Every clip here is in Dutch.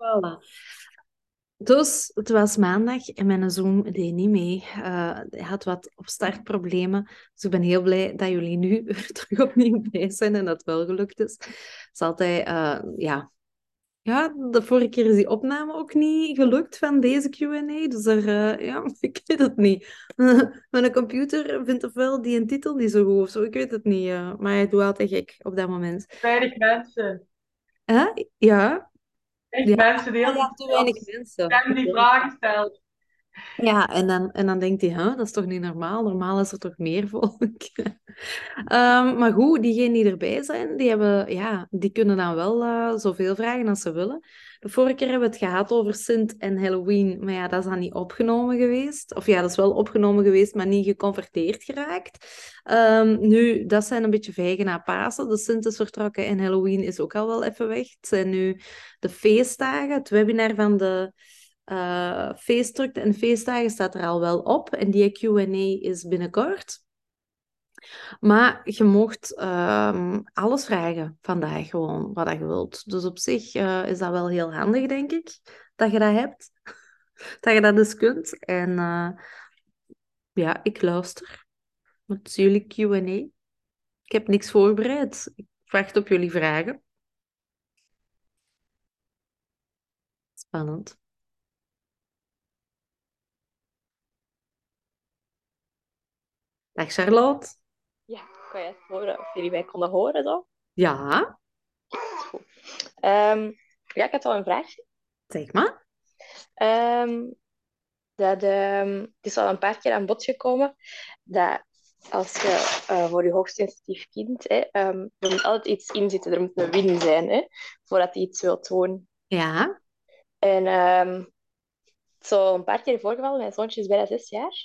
Voilà. Dus het was maandag en mijn Zoom deed niet mee. Hij had wat opstartproblemen. Dus ik ben heel blij dat jullie nu er terug opnieuw bij zijn en dat het wel gelukt is. Het is altijd, ja, de vorige keer is die opname ook niet gelukt van deze Q&A. Dus ja, ik weet het niet. Mijn computer vindt ofwel die een titel niet zo goed of zo. Ik weet het niet. Maar hij doet altijd gek op dat moment. Weinig mensen. Huh? Ja. Echt Ja, mensen die heel ja, te weinig als mensen. stem die vragen stelt. Ja, en dan denkt hij, huh, dat is toch niet normaal? Normaal is er toch meer volk? Maar goed, diegenen die erbij zijn, die kunnen dan wel zoveel vragen als ze willen. De vorige keer hebben we het gehad over Sint en Halloween, maar ja, dat is dan niet opgenomen geweest. Of ja, dat is wel opgenomen geweest, maar niet geconverteerd geraakt. Nu, dat zijn een beetje vijgen na Pasen. De Sint is vertrokken en Halloween is ook al wel even weg. Het zijn nu de feestdagen. Het webinar van de feestdrukte en feestdagen staat er al wel op. En die Q&A is binnenkort. Maar je mocht alles vragen vandaag gewoon, wat je wilt. Dus op zich is dat wel heel handig, denk ik, dat je dat hebt. Dat je dat dus kunt. En ja, ik luister. Het is jullie Q&A. Ik heb niks voorbereid. Ik wacht op jullie vragen. Spannend. Dag Charlotte. Ja, kan je het horen? Of jullie mij konden horen dan? Ja, Goed. Ehm, ja, ik had al een vraagje. zeg maar. Ehm, het is al een paar keer aan bod gekomen dat als je voor je hoogsensitief kind, er moet altijd iets in zitten, er moet een win zijn, voordat hij iets wil doen. Ja. En zo een paar keer voorgevallen, mijn zoontje is bijna 6 jaar.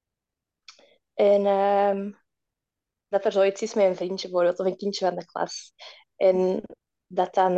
En dat er zoiets is met een vriendje bijvoorbeeld, of een kindje van de klas. En dat dan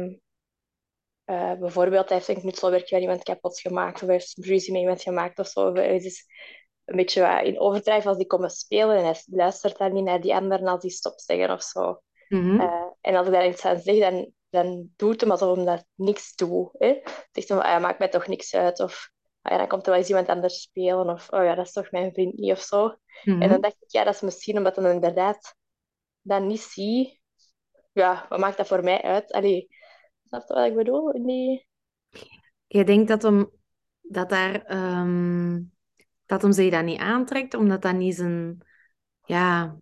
bijvoorbeeld, hij heeft een knutselwerkje van iemand kapot gemaakt, of hij heeft ruzie met iemand gemaakt of zo. Of hij is dus een beetje wat in overdrijf als die komen spelen en hij luistert dan niet naar die anderen als die stop zeggen of zo. Mhm. En als ik daar iets aan zeg, dan doet hem alsof hij dat niks doet. Hè. Zegt hij, ah, ja, maakt mij toch niks uit. Of ah, ja, dan komt er wel eens iemand anders spelen. Of oh ja, dat is toch mijn vriend niet of zo. En dan Mhm. dacht ik, ja, dat is misschien omdat hij dan inderdaad dat niet zie. Ja, wat maakt dat voor mij uit? Allee, snap je wat ik bedoel? Nee. Je denkt dat daar, dat hem zich dat niet aantrekt, omdat dat niet zijn, ja,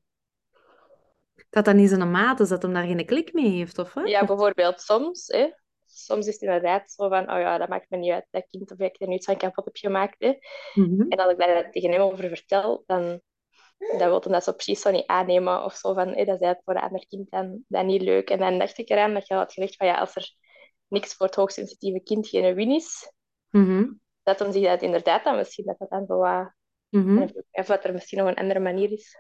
dat dat niet zijn maat is, dat hem daar geen klik mee heeft, of wat? Ja, Of... bijvoorbeeld soms. Hè. Soms is het inderdaad zo van, oh ja, dat maakt me niet uit, dat kind of ik er nu iets van kapot heb gemaakt. Hè. Mhm. En als ik daar tegen hem over vertel, dan wil hij dat zo precies zo niet aannemen. Of zo van, dat is eigenlijk voor een ander kind dan niet leuk. En dan dacht ik eraan dat je had gezegd van, ja, als er niks voor het hoogsensitieve kind geen win is, Mhm. dat hem zich dat inderdaad dan misschien, dat dat dan zo wat... Mhm. Of dat er misschien nog een andere manier is.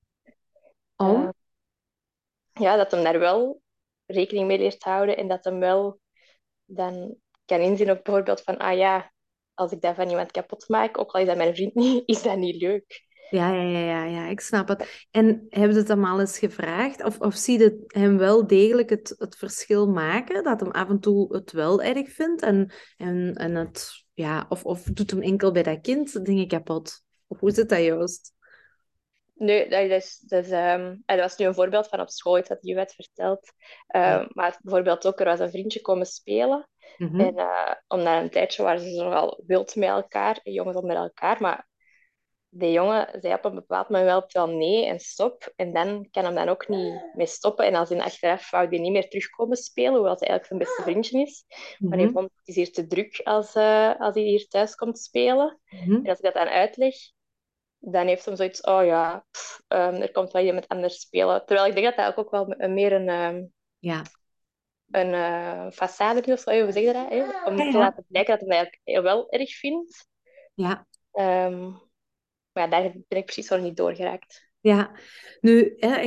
Om? Eh, ja, dat hem daar wel rekening mee leert houden en dat hem wel dan kan inzien op bijvoorbeeld van, ah ja, als ik dat van iemand kapot maak, ook al is dat mijn vriend niet, is dat niet leuk. Ja, ja, ja, ja, ja, ik snap het. En heb je het hem al eens gevraagd? Of zie je hem wel degelijk het verschil maken? Dat hem af en toe het wel erg vindt en het, ja, of doet hem enkel bij dat kind dingen kapot? Of hoe zit dat juist? Nee, dat was nu een voorbeeld van op school, iets dat je had verteld. Ja. Maar bijvoorbeeld ook, er was een vriendje komen spelen. En Mhm. om na een tijdje waren ze nogal wild met elkaar, jongens onder elkaar. Maar de jongen zei op een bepaald moment wel nee en stop. En dan kan hem dan ook niet mee stoppen. En als hij achteraf wou die niet meer terugkomen spelen, hoewel hij eigenlijk zijn beste vriendje is. Maar hij Mhm. vond het is hier te druk als hij hier thuis komt spelen. Mhm. En als ik dat dan uitleg, dan heeft hij zoiets, oh ja, er komt wel iemand anders spelen. Terwijl ik denk dat dat ook wel meer Ja. een façade is, of zo, hoe zeg je dat? Hè? Ja, Om te ja. laten blijken dat hij het eigenlijk heel wel erg vindt. Ja, Ehm, maar ja, daar ben ik precies nog niet doorgeraakt. ja. Nu, hè,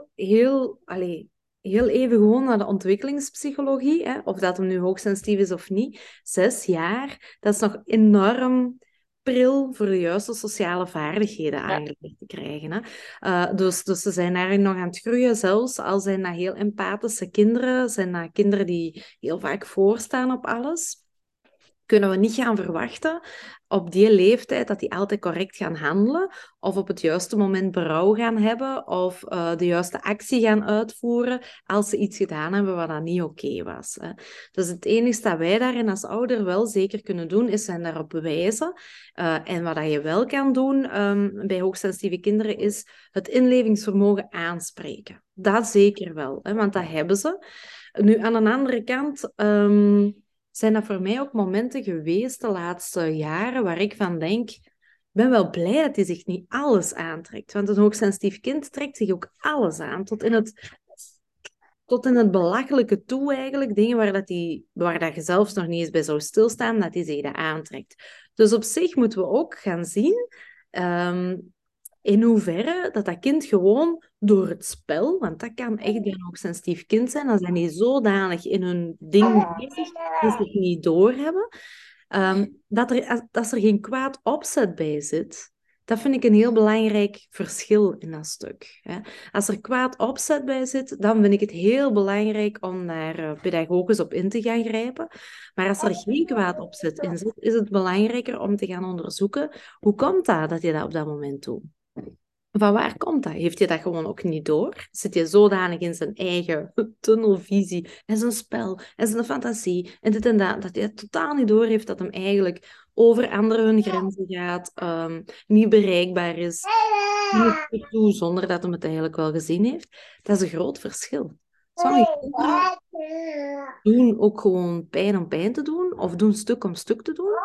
heel even gewoon naar de ontwikkelingspsychologie, hè, of dat hem nu hoogsensitief is of niet. 6 jaar, dat is nog enorm pril voor de juiste sociale vaardigheden Ja. aangeleerd te krijgen. Hè. Dus ze zijn daarin nog aan het groeien, zelfs al zijn dat heel empathische kinderen, zijn dat kinderen die heel vaak voorstaan op alles. Kunnen we niet gaan verwachten op die leeftijd dat die altijd correct gaan handelen of op het juiste moment berouw gaan hebben of de juiste actie gaan uitvoeren als ze iets gedaan hebben wat dan niet oké was. Hè. Dus het enige dat wij daarin als ouder wel zeker kunnen doen, is hen daarop wijzen. En wat dat je wel kan doen bij hoogsensitieve kinderen, is het inlevingsvermogen aanspreken. Dat zeker wel, hè, want dat hebben ze. Nu, aan de andere kant zijn dat voor mij ook momenten geweest de laatste jaren waar ik van denk, ik ben wel blij dat hij zich niet alles aantrekt. Want een hoogsensitief kind trekt zich ook alles aan, tot in het belachelijke toe eigenlijk. Dingen waar dat je zelfs nog niet eens bij zou stilstaan, dat hij zich dat aantrekt. Dus op zich moeten we ook gaan zien in hoeverre dat kind gewoon door het spel, want dat kan echt bij een hoogsensitief kind zijn, dan zijn die zodanig in hun ding bezig, dat ze het niet doorhebben, dat er geen kwaad opzet bij zit. Dat vind ik een heel belangrijk verschil in dat stuk. Hè. Als er kwaad opzet bij zit, dan vind ik het heel belangrijk om daar pedagogisch op in te gaan grijpen. Maar als er geen kwaad opzet in zit, is het belangrijker om te gaan onderzoeken hoe komt dat je dat op dat moment doet. Van waar komt dat? Heeft hij dat gewoon ook niet door? Zit hij zodanig in zijn eigen tunnelvisie en zijn spel en zijn fantasie en dit en dat hij het totaal niet door heeft dat hem eigenlijk over anderen hun grenzen gaat, niet bereikbaar is, niet toe zonder dat hij het eigenlijk wel gezien heeft? Dat is een groot verschil. Sommige kinderen doen ook gewoon pijn om pijn te doen of doen stuk om stuk te doen.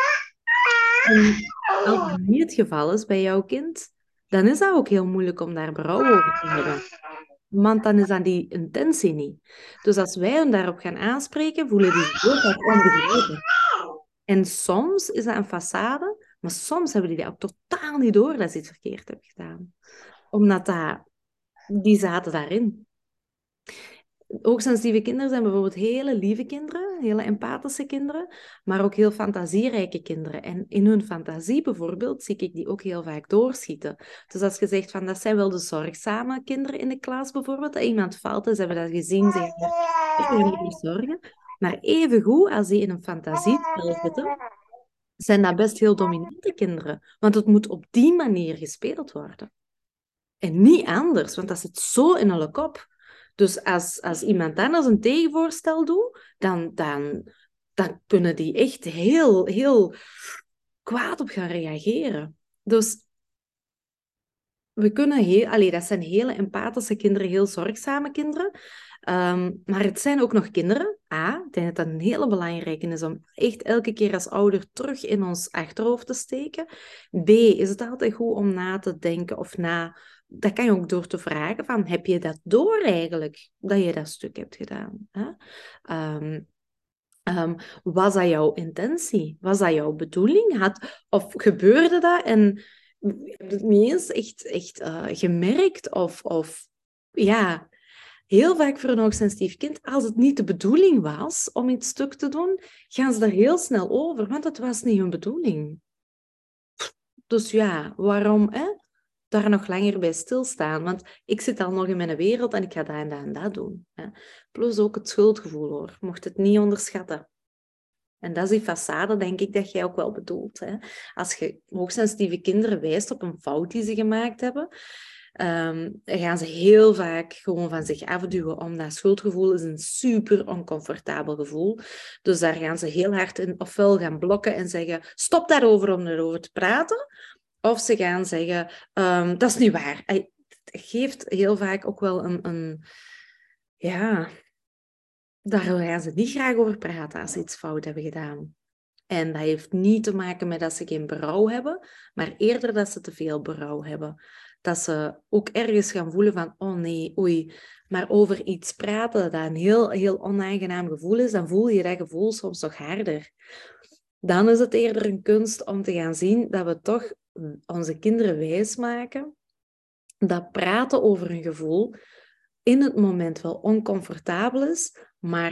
En als dat niet het geval is bij jouw kind, dan is dat ook heel moeilijk om daar berouw over te hebben. Want dan is dat die intentie niet. Dus als wij hen daarop gaan aanspreken, voelen die zich heel vaak onbegrepen. En soms is dat een façade, maar soms hebben die dat ook totaal niet door dat ze iets verkeerd hebben gedaan. Omdat die zaten daarin. Hoogsensitieve kinderen zijn bijvoorbeeld hele lieve kinderen, hele empathische kinderen, maar ook heel fantasierijke kinderen. En in hun fantasie bijvoorbeeld zie ik die ook heel vaak doorschieten. Dus als je zegt van dat zijn wel de zorgzame kinderen in de klas bijvoorbeeld, dat iemand valt en ze hebben dat gezien, ze gaan ervoor zorgen. Maar evengoed, als die in een fantasiespel zitten, zijn dat best heel dominante kinderen. Want het moet op die manier gespeeld worden. En niet anders, want dat zit zo in hun kop. Dus als iemand anders een tegenvoorstel doet, dan kunnen die echt heel, heel kwaad op gaan reageren. Dus we kunnen dat zijn hele empathische kinderen, heel zorgzame kinderen. Maar het zijn ook nog kinderen. Ik denk dat dat een hele belangrijke is om echt elke keer als ouder terug in ons achterhoofd te steken. B, is het altijd goed om na te denken of dat kan je ook door te vragen van, heb je dat door eigenlijk, dat je dat stuk hebt gedaan? Hè? Was dat jouw intentie? Was dat jouw bedoeling? Of gebeurde dat en je hebt het niet eens echt gemerkt? Of ja, heel vaak voor een hoogsensitief kind, als het niet de bedoeling was om iets stuk te doen, gaan ze daar heel snel over, want het was niet hun bedoeling. Dus ja, waarom daar nog langer bij stilstaan? Want ik zit al nog in mijn wereld en ik ga dat en dat en dat doen. Hè. Plus ook het schuldgevoel, hoor. Mocht het niet onderschatten. En dat is die façade, denk ik, dat jij ook wel bedoelt. Hè. Als je hoogsensitieve kinderen wijst op een fout die ze gemaakt hebben, gaan ze heel vaak gewoon van zich afduwen, omdat schuldgevoel is een super oncomfortabel gevoel. Dus daar gaan ze heel hard in ofwel gaan blokken en zeggen, stop daarover om erover te praten. Of ze gaan zeggen, dat is niet waar. Het geeft heel vaak ook wel ja, daar gaan ze niet graag over praten als ze iets fout hebben gedaan. En dat heeft niet te maken met dat ze geen berouw hebben, maar eerder dat ze te veel berouw hebben. Dat ze ook ergens gaan voelen van, oh nee, oei. Maar over iets praten dat een heel, heel onaangenaam gevoel is, dan voel je dat gevoel soms nog harder. Dan is het eerder een kunst om te gaan zien dat we toch onze kinderen wijsmaken dat praten over een gevoel in het moment wel oncomfortabel is, maar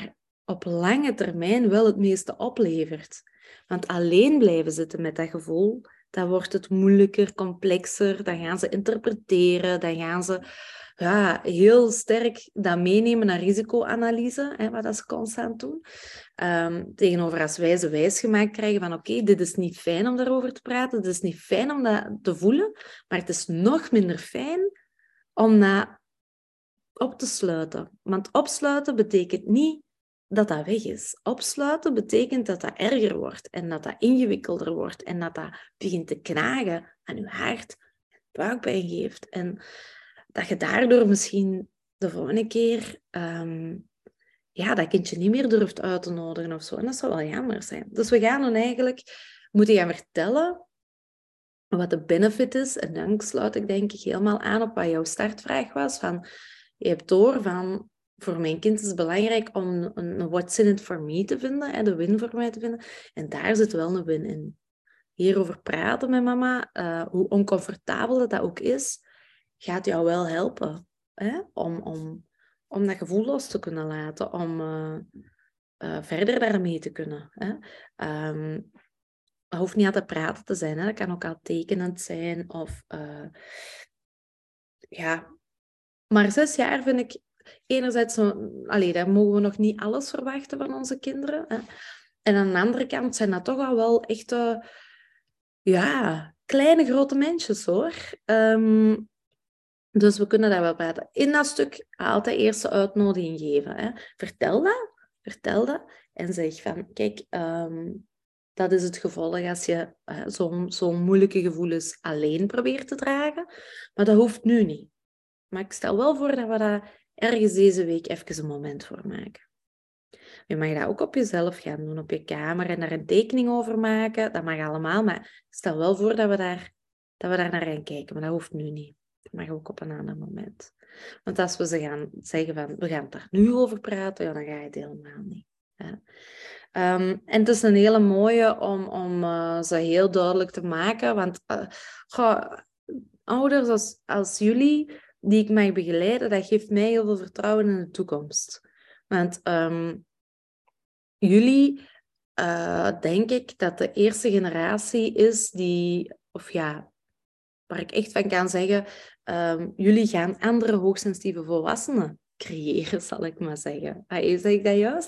op lange termijn wel het meeste oplevert. Want alleen blijven zitten met dat gevoel, dan wordt het moeilijker, complexer, dan gaan ze interpreteren, dan gaan ze heel sterk dat meenemen naar risicoanalyse, wat dat ze constant doen. Tegenover als wij ze wijsgemaakt krijgen van oké, dit is niet fijn om daarover te praten, dit is niet fijn om dat te voelen, maar het is nog minder fijn om dat op te sluiten. Want opsluiten betekent niet dat dat weg is. Opsluiten betekent dat dat erger wordt en dat dat ingewikkelder wordt en dat dat begint te knagen aan je hart, buikpijn geeft. En dat je daardoor misschien de volgende keer dat kindje niet meer durft uit te nodigen of zo. En dat zou wel jammer zijn. Dus we gaan dan eigenlijk moeten gaan vertellen wat de benefit is. En dan sluit ik denk ik helemaal aan op wat jouw startvraag was. Van, je hebt door van, voor mijn kind is het belangrijk om een what's in it for me te vinden, de win voor mij te vinden. En daar zit wel een win in. Hierover praten met mama, hoe oncomfortabel dat ook is, gaat jou wel helpen. Om dat gevoel los te kunnen laten, om verder daarmee te kunnen. Het hoeft niet altijd praten te zijn. Dat kan ook al tekenend zijn. Of, Maar 6 jaar vind ik enerzijds... daar mogen we nog niet alles verwachten van onze kinderen. Hè. En aan de andere kant zijn dat toch al wel echte... kleine, grote mensjes, hoor. Dus we kunnen daar wel praten. In dat stuk altijd eerst de uitnodiging geven. Hè. Vertel dat. En zeg van, kijk, dat is het gevolg als je zo'n moeilijke gevoelens alleen probeert te dragen. Maar dat hoeft nu niet. Maar ik stel wel voor dat we daar ergens deze week even een moment voor maken. Je mag dat ook op jezelf gaan doen, op je kamer, en daar een tekening over maken. Dat mag allemaal, maar ik stel wel voor dat we daar naar gaan kijken. Maar dat hoeft nu niet. Dat mag ook op een ander moment. Want als we ze gaan zeggen van, we gaan het daar nu over praten, dan ga je het helemaal niet. Ja. En het is een hele mooie om ze heel duidelijk te maken. Want ouders als jullie, die ik mag begeleiden, dat geeft mij heel veel vertrouwen in de toekomst. Want jullie, denk ik, dat de eerste generatie is die... waar ik echt van kan zeggen, jullie gaan andere hoogsensitieve volwassenen creëren, zal ik maar zeggen. Zeg ik dat juist?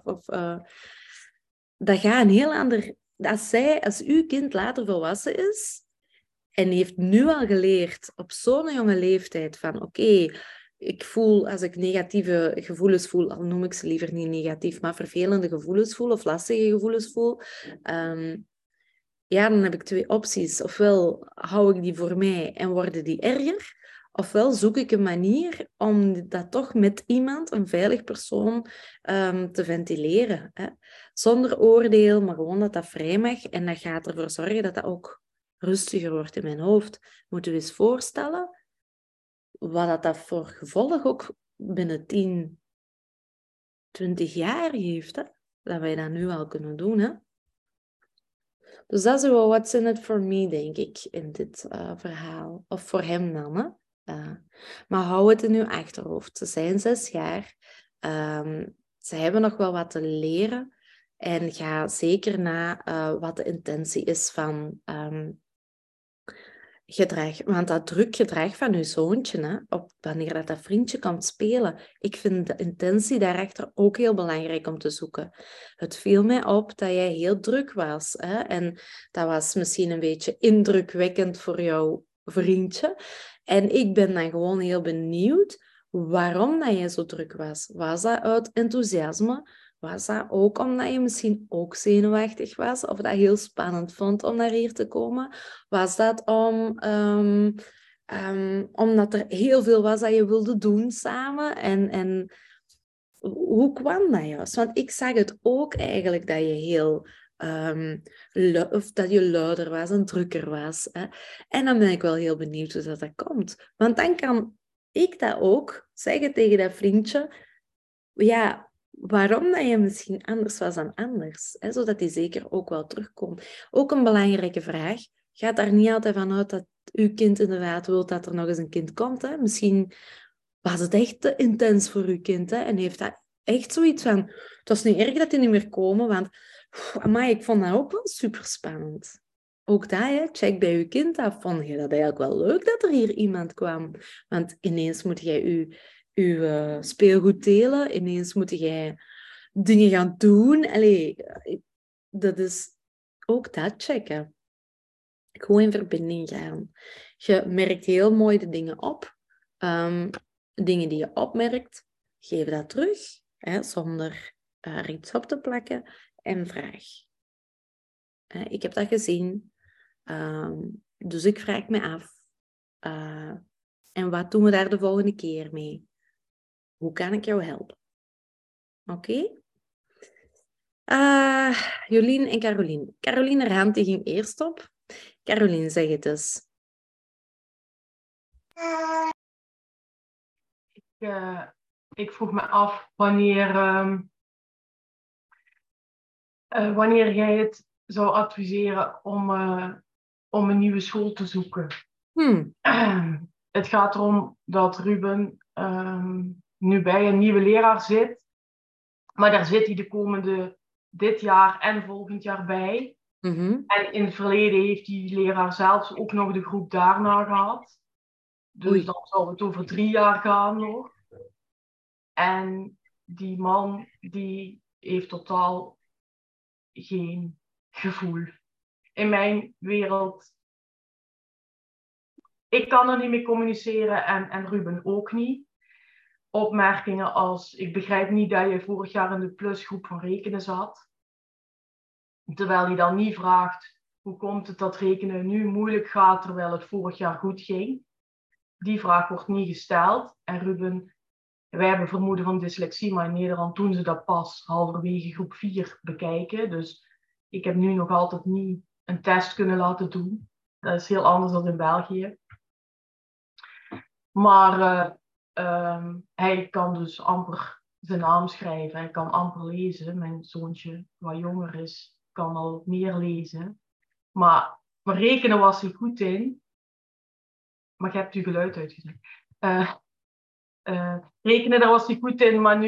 Dat gaat een heel ander... Als uw kind later volwassen is en heeft nu al geleerd op zo'n jonge leeftijd van oké, ik voel, als ik negatieve gevoelens voel, al noem ik ze liever niet negatief, maar vervelende gevoelens voel of lastige gevoelens voel, dan heb ik 2 opties. Ofwel hou ik die voor mij en worden die erger, ofwel zoek ik een manier om dat toch met iemand, een veilig persoon, te ventileren. Hè? Zonder oordeel, maar gewoon dat dat vrij mag. En dat gaat ervoor zorgen dat dat ook rustiger wordt in mijn hoofd. Moeten we eens voorstellen wat dat voor gevolg ook binnen 10, 20 jaar heeft. Hè? Dat wij dat nu al kunnen doen, hè? Dus dat is wel what's in it for me, denk ik, in dit verhaal. Of voor hem dan, hè. Maar hou het in uw achterhoofd. Ze zijn 6 jaar. Ze hebben nog wel wat te leren. En ga zeker na wat de intentie is van gedrag. Want dat druk gedrag van uw zoontje, hè, wanneer dat vriendje komt spelen, ik vind de intentie daarachter ook heel belangrijk om te zoeken. Het viel mij op dat jij heel druk was. Hè, en dat was misschien een beetje indrukwekkend voor jouw vriendje. En ik ben dan gewoon heel benieuwd waarom dat jij zo druk was. Was dat uit enthousiasme? Was dat ook omdat je misschien ook zenuwachtig was? Of dat heel spannend vond om naar hier te komen? Was dat omdat er heel veel was dat je wilde doen samen? En hoe kwam dat juist? Want ik zag het ook eigenlijk dat je heel... of dat je luider was en drukker was. Hè? En dan ben ik wel heel benieuwd hoe dat komt. Want dan kan ik dat ook zeggen tegen dat vriendje. Ja, waarom dat je misschien anders was dan anders. Hè? Zodat die zeker ook wel terugkomt. Ook een belangrijke vraag. Gaat daar niet altijd van uit dat uw kind inderdaad wil dat er nog eens een kind komt. Hè? Misschien was het echt te intens voor uw kind. Hè? En heeft dat echt zoiets van... Het was niet erg dat die niet meer komen, want... Maar ik vond dat ook wel super spannend. Ook dat, hè, check bij je kind af. Vond je dat eigenlijk wel leuk dat er hier iemand kwam? Want ineens moet jij je speelgoed delen. Ineens moet jij dingen gaan doen. Allee, dat is ook dat checken. Gewoon in verbinding gaan. Je merkt heel mooi de dingen op. Dingen die je opmerkt, geef dat terug, hè, zonder er iets op te plakken. En vraag. Ik heb dat gezien. Dus ik vraag me af. En wat doen we daar de volgende keer mee? Hoe kan ik jou helpen? Oké? Jolien en Carolien. Carolien, haar hand die ging eerst op. Carolien, zeg het eens. Ik vroeg me af wanneer jij het zou adviseren om een nieuwe school te zoeken. Het gaat erom dat Ruben nu bij een nieuwe leraar zit. Maar daar zit hij dit jaar en volgend jaar bij. Mm-hmm. En in het verleden heeft die leraar zelfs ook nog de groep daarna gehad. Dus dan zal het over 3 jaar gaan nog. En die man die heeft totaal geen gevoel. In mijn wereld, ik kan er niet mee communiceren en Ruben ook niet. Opmerkingen als, ik begrijp niet dat je vorig jaar in de plusgroep van rekenen zat. Terwijl hij dan niet vraagt, hoe komt het dat rekenen nu moeilijk gaat terwijl het vorig jaar goed ging. Die vraag wordt niet gesteld. En Ruben, wij hebben vermoeden van dyslexie, maar in Nederland doen ze dat pas halverwege groep 4 bekijken. Dus ik heb nu nog altijd niet een test kunnen laten doen. Dat is heel anders dan in België. Maar hij kan dus amper zijn naam schrijven. Hij kan amper lezen. Mijn zoontje, wat jonger is, kan al meer lezen. Maar rekenen was hij goed in. Maar je hebt uw geluid uitgezet. Rekenen, daar was hij goed in, maar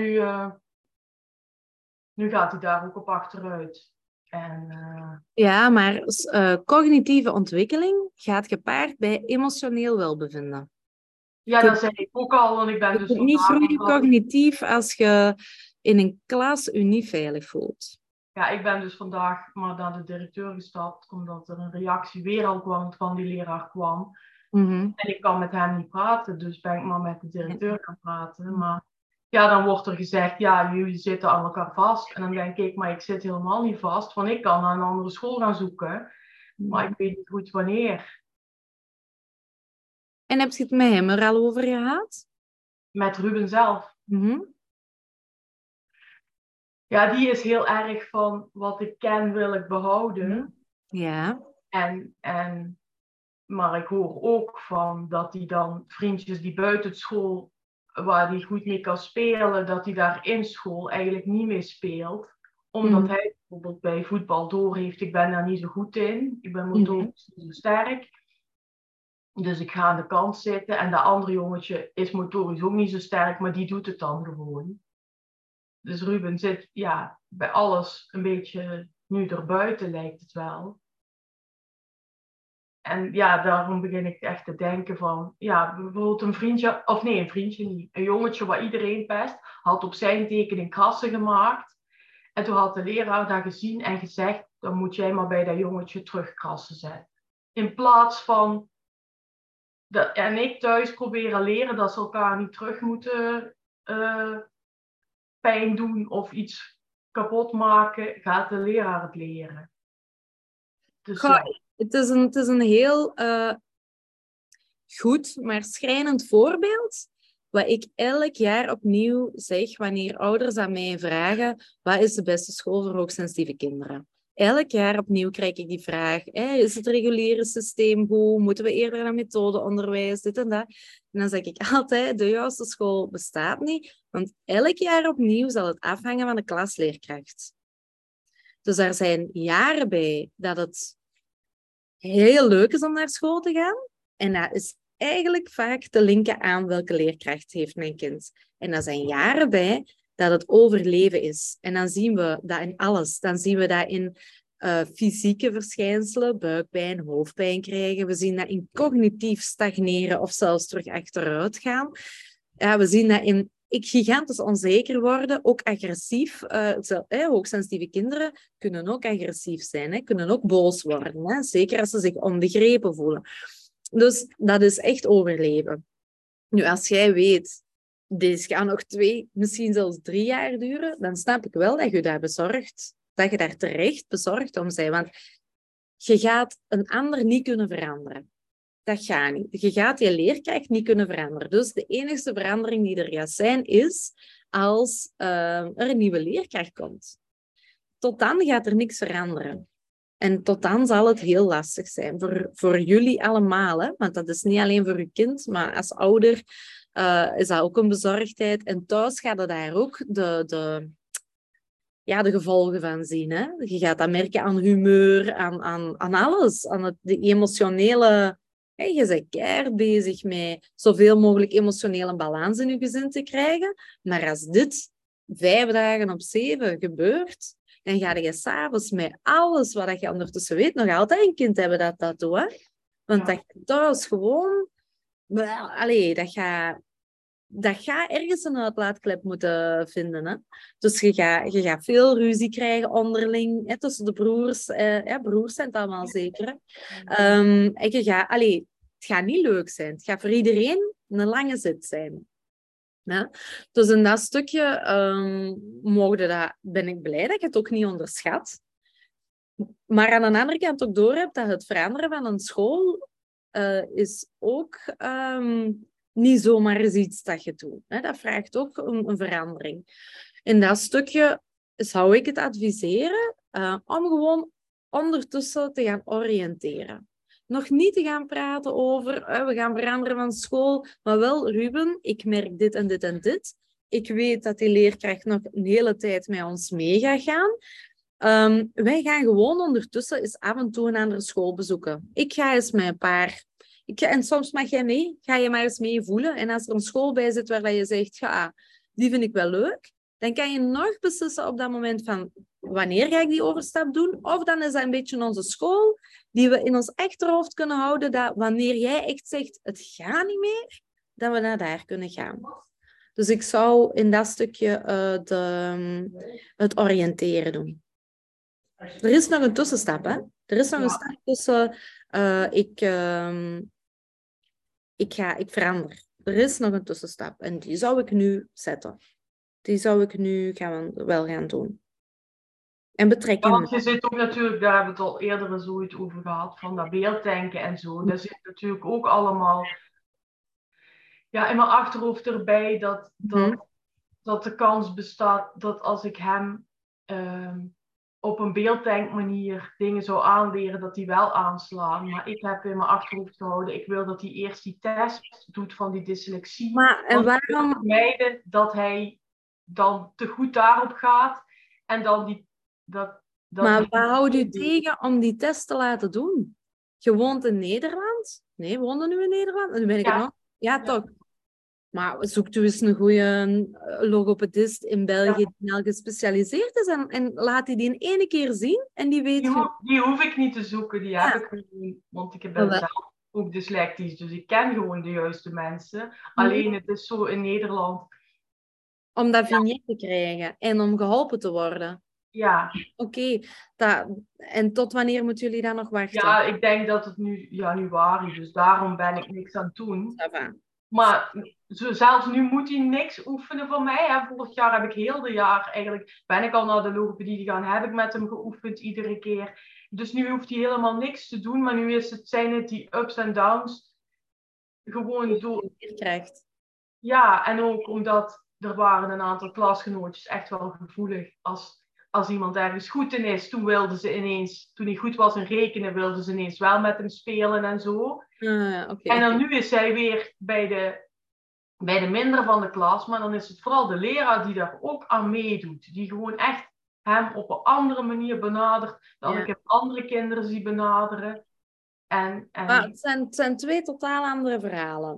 nu gaat hij daar ook op achteruit. Ja, maar cognitieve ontwikkeling gaat gepaard bij emotioneel welbevinden. Ja, dat zei ik ook al, want ik ben dus vandaag... niet groeien cognitief als je in een klas je niet veilig voelt. Ja, ik ben dus vandaag maar naar de directeur gestapt, omdat er een reactie weer al kwam van die leraar kwam. Mm-hmm. En ik kan met hem niet praten, dus ben ik maar met de directeur gaan praten. Maar ja, dan wordt er gezegd, ja, jullie zitten aan elkaar vast. En dan denk ik, maar ik zit helemaal niet vast, want ik kan naar een andere school gaan zoeken. Maar ik weet niet goed wanneer. En heb je het met hem er al over gehad? Met Ruben zelf. Mm-hmm. Ja, die is heel erg van, wat ik ken wil ik behouden. Mm-hmm. Ja. Maar ik hoor ook van dat hij dan vriendjes die buiten school, waar hij goed mee kan spelen, dat hij daar in school eigenlijk niet mee speelt. Omdat hij bijvoorbeeld bij voetbal doorheeft, ik ben daar niet zo goed in. Ik ben motorisch niet zo sterk. Dus ik ga aan de kant zitten. En de andere jongetje is motorisch ook niet zo sterk, maar die doet het dan gewoon. Dus Ruben zit bij alles een beetje nu erbuiten, lijkt het wel. En ja, daarom begin ik echt te denken van, ja, bijvoorbeeld een vriendje, of nee, een vriendje niet. Een jongetje waar iedereen pest, had op zijn tekening krassen gemaakt. En toen had de leraar dat gezien en gezegd, dan moet jij maar bij dat jongetje terugkrassen zetten. In plaats van, en ik thuis proberen leren dat ze elkaar niet terug moeten pijn doen of iets kapot maken, gaat de leraar het leren. Dus ja. Het is een heel goed, maar schrijnend voorbeeld. Wat ik elk jaar opnieuw zeg wanneer ouders aan mij vragen: wat is de beste school voor hoogsensitieve kinderen? Elk jaar opnieuw krijg ik die vraag: is het reguliere systeem goed? Moeten we eerder naar methodeonderwijs? Dit en dat. En dan zeg ik altijd: de juiste school bestaat niet, want elk jaar opnieuw zal het afhangen van de klasleerkracht. Dus er zijn jaren bij dat het heel leuk is om naar school te gaan. En dat is eigenlijk vaak te linken aan welke leerkracht heeft mijn kind. En dat zijn jaren bij dat het overleven is. En dan zien we dat in alles. Dan zien we dat in fysieke verschijnselen, buikpijn, hoofdpijn krijgen. We zien dat in cognitief stagneren of zelfs terug achteruit gaan. Ja, we zien dat in gigantisch onzeker worden, ook agressief. Hoogsensitieve kinderen kunnen ook agressief zijn, hè, kunnen ook boos worden. Hè, zeker als ze zich onbegrepen voelen. Dus dat is echt overleven. Nu, als jij weet, deze gaat nog 2, misschien zelfs 3 jaar duren, dan snap ik wel dat je daar bezorgd, dat je daar terecht bezorgd om bent. Want je gaat een ander niet kunnen veranderen. Dat gaat niet. Je gaat je leerkracht niet kunnen veranderen. Dus de enige verandering die er gaat zijn, is als er een nieuwe leerkracht komt. Tot dan gaat er niks veranderen. En tot dan zal het heel lastig zijn. Voor jullie allemaal. Hè? Want dat is niet alleen voor je kind, maar als ouder is dat ook een bezorgdheid. En thuis gaat er daar ook de gevolgen van zien. Hè? Je gaat dat merken aan humeur, aan alles. Aan de emotionele... Hey, je bent keihard bezig met zoveel mogelijk emotionele balans in je gezin te krijgen. Maar als dit 5 dagen op 7 gebeurt, dan ga je s'avonds met alles wat je ondertussen weet nog altijd een kind hebben dat doet. Hè? Want dat je thuis gewoon... Allee, dat gaat ergens een uitlaatklep moeten vinden. Hè? Dus je gaat veel ruzie krijgen onderling, hè, tussen de broers. Broers zijn het allemaal zeker. En het gaat niet leuk zijn. Het gaat voor iedereen een lange zit zijn. Ja? Dus in dat stukje ben ik blij dat je het ook niet onderschat. Maar aan de andere kant ook doorhebt dat het veranderen van een school is ook... niet zomaar eens iets dat je doet. Hè? Dat vraagt ook een verandering. In dat stukje zou ik het adviseren om gewoon ondertussen te gaan oriënteren. Nog niet te gaan praten over we gaan veranderen van school, maar wel, Ruben, ik merk dit en dit en dit. Ik weet dat die leerkracht nog een hele tijd met ons mee gaat gaan. Wij gaan gewoon ondertussen eens af en toe een andere school bezoeken. Ik ga eens met een paar... En soms mag jij mee. Ga je maar eens mee voelen. En als er een school bij zit waar je zegt, die vind ik wel leuk, dan kan je nog beslissen op dat moment van wanneer ga ik die overstap doen. Of dan is dat een beetje onze school die we in ons achterhoofd kunnen houden, dat wanneer jij echt zegt, het gaat niet meer, dat we naar daar kunnen gaan. Dus ik zou in dat stukje het oriënteren doen. Er is nog een tussenstap, hè? Er is nog een stap tussen ik verander. Er is nog een tussenstap en die zou ik nu zetten. Die zou ik nu wel gaan doen. En betrekken. Ja, want je zit ook natuurlijk, daar hebben we het al eerder zoiets over gehad, van dat beelddenken en zo. Daar zit natuurlijk ook allemaal in mijn achterhoofd erbij dat de kans bestaat dat als ik hem op een beelddenkmanier dingen zou aanleren, dat die wel aanslaan. Maar ik heb in mijn achterhoofd gehouden, ik wil dat hij eerst die test doet van die dyslexie. Maar en waarom... vermijden dat hij dan te goed daarop gaat en dan Maar wat houdt u tegen om die test te laten doen? Je woont in Nederland? Nee, woonde nu in Nederland? Nu ben ik nog... Ja, toch. Maar zoekt u eens een goede logopedist in België die al gespecialiseerd is en laat die in ene keer zien en die weet... Die hoef ik niet te zoeken, die heb ik gewoon, want ik ben zelf ook dyslectisch, dus ik ken gewoon de juiste mensen. Alleen het is zo in Nederland... Om dat vignet te krijgen en om geholpen te worden. Ja. Oké. En tot wanneer moeten jullie dan nog wachten? Ja, ik denk dat het nu januari, dus daarom ben ik niks aan het doen. Maar zelfs nu moet hij niks oefenen voor mij. Hè. Vorig jaar heb ik heel de jaar eigenlijk... Ben ik al naar de logopedie gegaan, heb ik met hem geoefend iedere keer. Dus nu hoeft hij helemaal niks te doen. Maar nu zijn het die ups en downs. Gewoon door... krijgt. Ja, en ook omdat er waren een aantal klasgenootjes echt wel gevoelig. Als iemand ergens goed in is, toen hij goed was in rekenen, wilden ze ineens wel met hem spelen en zo. En dan nu is hij weer bij de mindere van de klas, maar dan is het vooral de leraar die daar ook aan meedoet. Die gewoon echt hem op een andere manier benadert dan ik heb andere kinderen zie benaderen. Maar het zijn 2 totaal andere verhalen.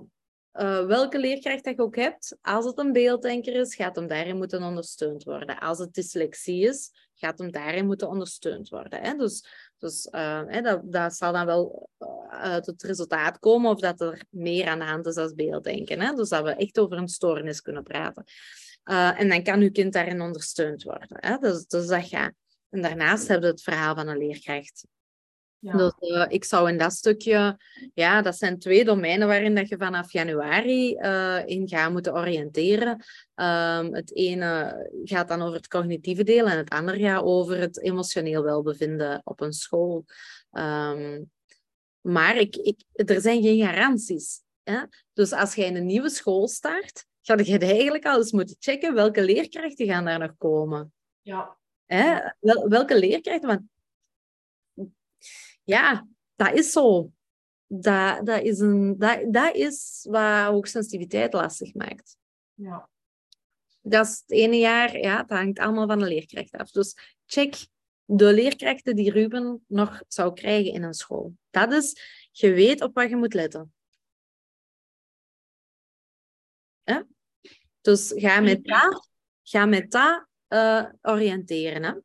welke leerkracht dat je ook hebt, als het een beelddenker is, gaat hem daarin moeten ondersteund worden. Als het dyslexie is, gaat hem daarin moeten ondersteund worden. Hè? Dus dat zal dan wel uit het resultaat komen of dat er meer aan de hand is als beelddenken. Hè? Dus dat we echt over een stoornis kunnen praten. En dan kan uw kind daarin ondersteund worden. Hè? Dus dat gaat. En daarnaast hebben we het verhaal van een leerkracht. Ja. Dus ik zou in dat stukje... Ja, dat zijn 2 domeinen waarin dat je vanaf januari in gaat moeten oriënteren. Het ene gaat dan over het cognitieve deel en het andere gaat over het emotioneel welbevinden op een school. Maar er zijn geen garanties. Hè? Dus als jij in een nieuwe school start, ga je eigenlijk al eens moeten checken welke leerkrachten gaan daar nog komen. Ja. Hè? Welke leerkrachten? Want ja, dat is zo. Dat is wat hoogsensitiviteit lastig maakt. Ja. Dat is het ene jaar, ja, dat hangt allemaal van de leerkracht af. Dus check de leerkrachten die Ruben nog zou krijgen in een school. Dat is, je weet op wat je moet letten. Hè? Dus ga met dat oriënteren. Hè?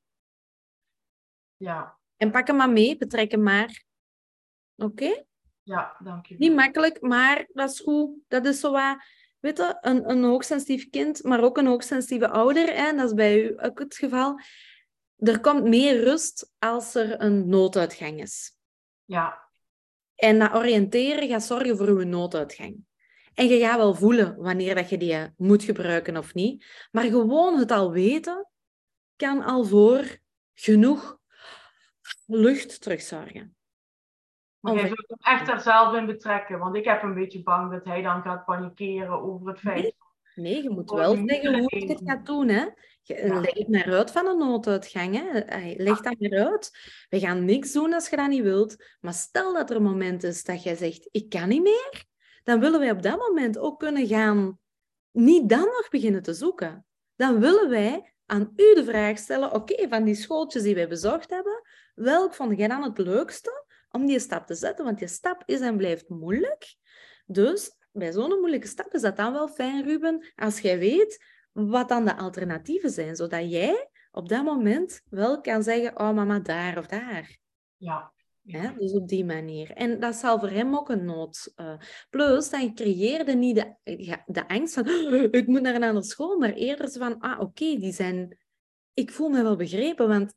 Ja. En pak hem maar mee, betrek hem maar. Oké? Ja, dank je. Niet makkelijk, maar dat is goed. Dat is zo wat, weet je, een hoogsensitief kind, maar ook een hoogsensitieve ouder. Hè? Dat is bij u ook het geval. Er komt meer rust als er een nooduitgang is. Ja. En dat oriënteren gaat zorgen voor uw nooduitgang. En je gaat wel voelen wanneer dat je die moet gebruiken of niet. Maar gewoon het al weten kan al voor genoeg lucht terugzorgen. Maar jij zult hem echt er zelf in betrekken. Want ik heb een beetje bang dat hij dan gaat panikeren over het feit. Nee, je moet wel zeggen hoe je het gaat doen. Hè? Leg het maar uit van een nooduitgang. Hè? Leg dat maar uit. We gaan niks doen als je dat niet wilt. Maar stel dat er een moment is dat jij zegt, ik kan niet meer. Dan willen wij op dat moment ook kunnen gaan... Niet dan nog beginnen te zoeken. Dan willen wij aan u de vraag stellen, oké, van die schooltjes die wij bezocht hebben, welk vond jij dan het leukste om die stap te zetten? Want die stap is en blijft moeilijk. Dus bij zo'n moeilijke stap is dat dan wel fijn, Ruben, als jij weet wat dan de alternatieven zijn, zodat jij op dat moment wel kan zeggen, oh mama, daar of daar. Ja. Ja, dus op die manier. En dat zal voor hem ook een nood. Plus, dan creëerde niet de angst van, ik moet naar een andere school, maar eerder zo van, oké, die zijn... Ik voel me wel begrepen, want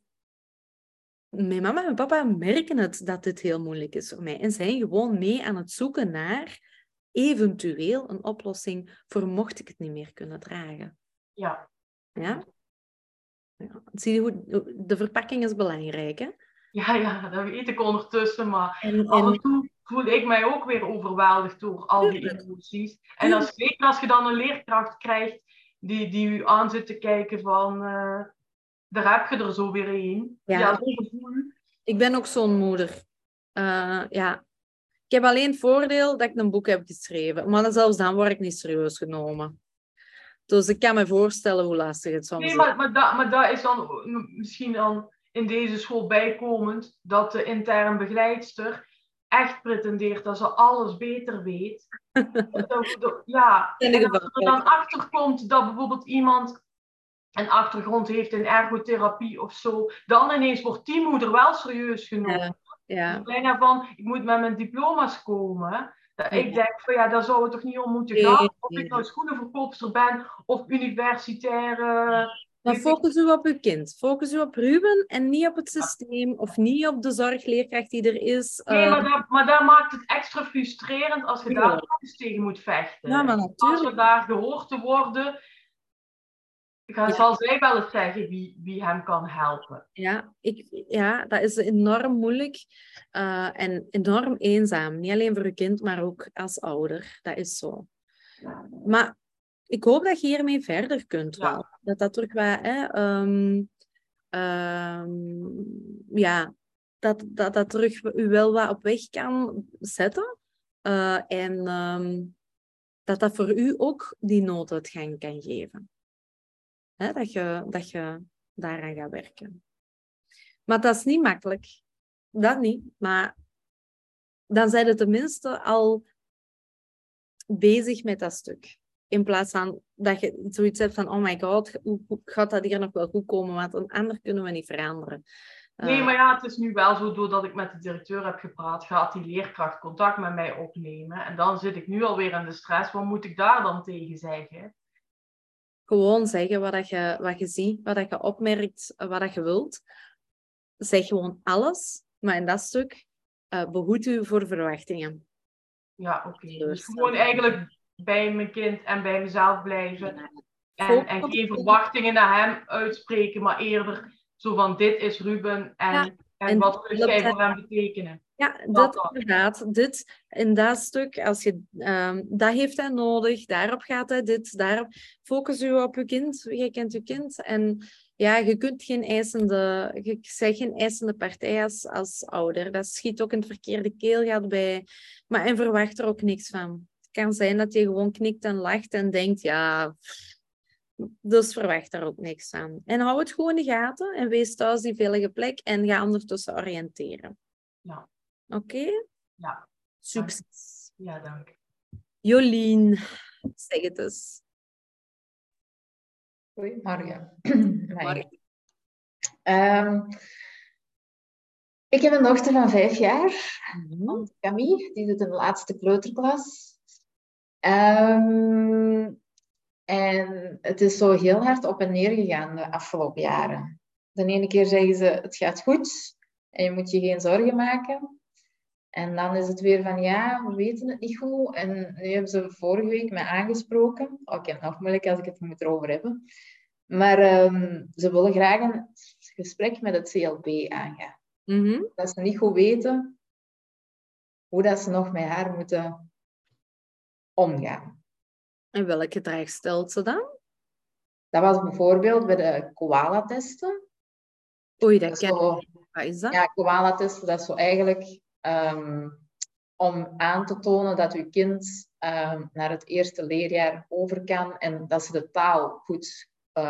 mijn mama en papa merken het dat dit heel moeilijk is voor mij. En zijn gewoon mee aan het zoeken naar eventueel een oplossing voor mocht ik het niet meer kunnen dragen. Ja. Ja? Ja. Zie je hoe... De verpakking is belangrijk, hè? Ja, dat weet ik ondertussen, maar En af en toe voel ik mij ook weer overweldigd door al die emoties. En zeker als je dan een leerkracht krijgt die u aan zit te kijken van, daar heb je er zo weer een. Ja, zo'n gevoel. Ik ben ook zo'n moeder. Ja. Ik heb alleen het voordeel dat ik een boek heb geschreven. Maar zelfs dan word ik niet serieus genomen. Dus ik kan me voorstellen hoe lastig het soms is. Nee, maar dat is dan misschien dan in deze school bijkomend dat de intern begeleidster echt pretendeert dat ze alles beter weet. Ja, en als er dan achter komt dat bijvoorbeeld iemand een achtergrond heeft in ergotherapie of zo, dan ineens wordt die moeder wel serieus genomen. Ja. Dus bijna van, ik moet met mijn diploma's komen. Ik denk van, ja, daar zou het toch niet om moeten gaan. Of ik nou schoenenverkoopster ben of universitaire... Maar focus u op uw kind. Focus u op Ruben en niet op het systeem of niet op de zorgleerkracht die er is. Nee, maar dat maakt het extra frustrerend als je daar nog eens tegen moet vechten. Ja, maar natuurlijk. Als we daar gehoord te worden, zal zij wel eens zeggen wie hem kan helpen. Ja, dat is enorm moeilijk en enorm eenzaam. Niet alleen voor je kind, maar ook als ouder. Dat is zo. Maar ik hoop dat je hiermee verder kunt wel. Dat terug wat... dat terug u wel wat op weg kan zetten. En dat voor u ook die nooduitgang kan geven. Hè, dat je daaraan gaat werken. Maar dat is niet makkelijk. Dat niet. Maar dan zijn het tenminste al bezig met dat stuk. In plaats van dat je zoiets hebt van, oh my god, hoe gaat dat hier nog wel goed komen? Want een ander kunnen we niet veranderen. Nee, maar ja, het is nu wel zo, doordat ik met de directeur heb gepraat, gaat die leerkracht contact met mij opnemen. En dan zit ik nu alweer in de stress. Wat moet ik daar dan tegen zeggen? Gewoon zeggen wat je ziet, wat je opmerkt, wat je wilt. Zeg gewoon alles, maar in dat stuk behoed u voor verwachtingen. Ja, oké. Dus gewoon eigenlijk bij mijn kind en bij mezelf blijven. Ja. En geen verwachtingen naar hem uitspreken, maar eerder zo van, dit is Ruben en wat kun jij voor hem betekenen? Ja, inderdaad. Dit in dat stuk, als je, dat heeft hij nodig, daarop gaat hij dit, daarop. Focus u op je kind, je kent je kind. En ja, je kunt geen eisende partij als ouder. Dat schiet ook in het verkeerde keelgat bij. Maar en verwacht er ook niks van. Het kan zijn dat je gewoon knikt en lacht en denkt, ja... Dus verwacht daar ook niks van. En hou het gewoon in de gaten en wees thuis die veilige plek en ga ondertussen oriënteren. Ja. Oké? Ja. Succes. Ja, dank. Jolien, zeg het eens. Goedemorgen. Morgen. Ik heb een dochter van 5 jaar, Camille, die zit in de laatste kleuterklas. En het is zo heel hard op en neer gegaan de afgelopen jaren. De ene keer zeggen ze, het gaat goed en je moet je geen zorgen maken. En dan is het weer van, ja, we weten het niet goed. En nu hebben ze vorige week mij aangesproken. Ik heb het nog moeilijk als ik het moet erover hebben. Maar ze willen graag een gesprek met het CLB aangaan. Dat ze niet goed weten hoe dat ze nog met haar moeten omgaan. En welk gedrag stelt ze dan? Dat was bijvoorbeeld bij de koala-testen. Oei, dat ken ik. Wat is dat? Ja, koala-testen, dat is zo eigenlijk om aan te tonen dat uw kind naar het eerste leerjaar over kan en dat ze de taal goed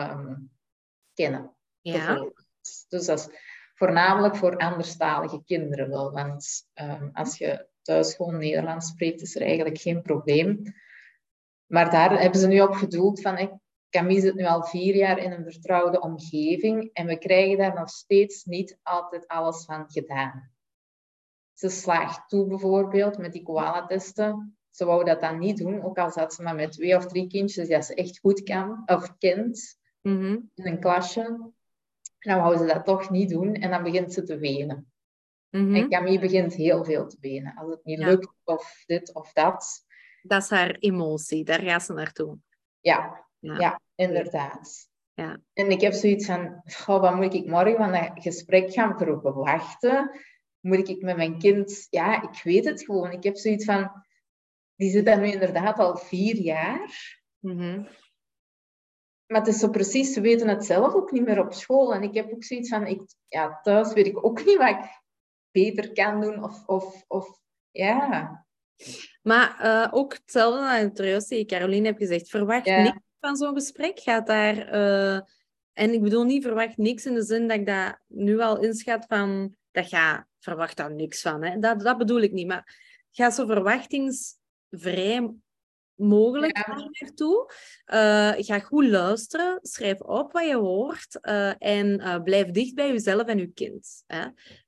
kennen. Ja. Dus dat is voornamelijk voor anderstalige kinderen wel. Want als je thuis gewoon Nederlands spreekt, is er eigenlijk geen probleem. Maar daar hebben ze nu op gedoeld van... Camille zit nu al 4 jaar in een vertrouwde omgeving en we krijgen daar nog steeds niet altijd alles van gedaan. Ze slaagt toe bijvoorbeeld met die koala-testen. Ze wou dat dan niet doen, ook al zat ze maar met 2 of 3 kindjes die ze echt goed kan, of kent in een klasje. En dan wou ze dat toch niet doen en dan begint ze te wenen. En Camille begint heel veel te wenen. Als het niet lukt of dit of dat. Dat is haar emotie, daar gaat ze naartoe. Ja, inderdaad. Ja. En ik heb zoiets van, wat moet ik morgen van dat gesprek gaan verwachten? Moet ik met mijn kind... Ja, ik weet het gewoon. Ik heb zoiets van, die zit daar nu inderdaad al 4 jaar. Maar het is zo precies, ze weten het zelf ook niet meer op school. En ik heb ook zoiets van, thuis weet ik ook niet wat ik beter kan doen. Ja... Maar ook hetzelfde aan het juist die Caroline heb gezegd. Verwacht niks van zo'n gesprek. Gaat daar... en ik bedoel niet verwacht niks in de zin dat ik dat nu al inschat van... verwacht daar niks van. Hè? Dat bedoel ik niet. Maar ga zo verwachtingsvrij mogelijk naartoe. Ga goed luisteren. Schrijf op wat je hoort. En blijf dicht bij jezelf en je kind. Hè?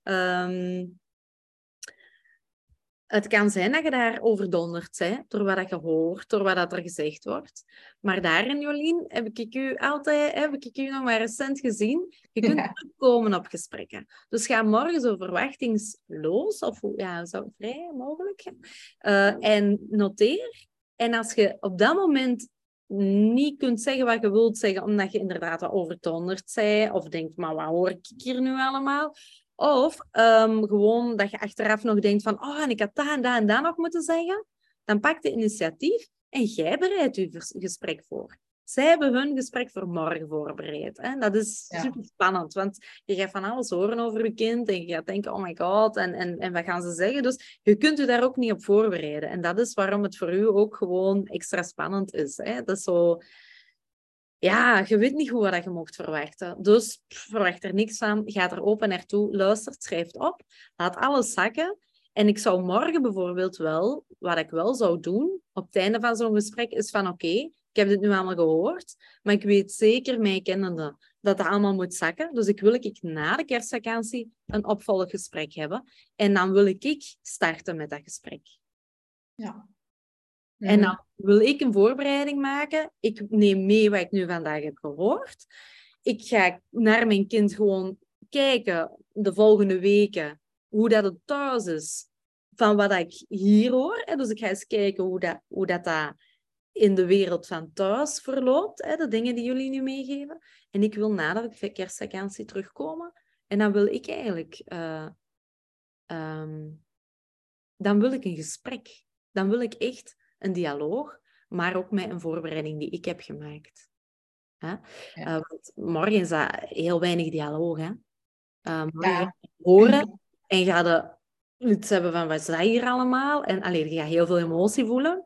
Het kan zijn dat je daar overdonderd bent door wat je hoort, door wat er gezegd wordt. Maar daarin, Jolien, heb ik u nog maar recent gezien. Je kunt terugkomen op gesprekken. Dus ga morgen zo verwachtingsloos, of zo vrij mogelijk, en noteer. En als je op dat moment niet kunt zeggen wat je wilt zeggen, omdat je inderdaad wat overdonderd bent, of denkt, maar wat hoor ik hier nu allemaal... Of gewoon dat je achteraf nog denkt van... en ik had dat en dat en dat nog moeten zeggen. Dan pak de initiatief en jij bereidt je gesprek voor. Zij hebben hun gesprek voor morgen voorbereid. Hè? Dat is super spannend, want je gaat van alles horen over je kind en je gaat denken, oh my god, en wat gaan ze zeggen? Dus je kunt je daar ook niet op voorbereiden. En dat is waarom het voor u ook gewoon extra spannend is. Hè? Dat is zo... Ja, je weet niet goed wat je mocht verwachten. Dus verwacht er niks van. Ga er open naartoe. Luister, schrijf op. Laat alles zakken. En ik zou morgen bijvoorbeeld wel, wat ik wel zou doen, op het einde van zo'n gesprek, is van oké, ik heb dit nu allemaal gehoord, maar ik weet zeker, mij kennende, dat dat allemaal moet zakken. Dus wil ik na de kerstvakantie een opvolggesprek hebben. En dan wil ik starten met dat gesprek. Ja. En dan wil ik een voorbereiding maken. Ik neem mee wat ik nu vandaag heb gehoord. Ik ga naar mijn kind gewoon kijken de volgende weken hoe dat het thuis is van wat ik hier hoor. Dus ik ga eens kijken hoe dat in de wereld van thuis verloopt. De dingen die jullie nu meegeven. En ik wil na de kerstvakantie terugkomen. En dan wil ik eigenlijk... dan wil ik een gesprek. Dan wil ik echt een dialoog, maar ook met een voorbereiding die ik heb gemaakt. Ja. Want morgen is dat heel weinig dialoog. Hè? Morgen ga je horen en ga je iets hebben van wat is dat hier allemaal? En je gaat heel veel emotie voelen.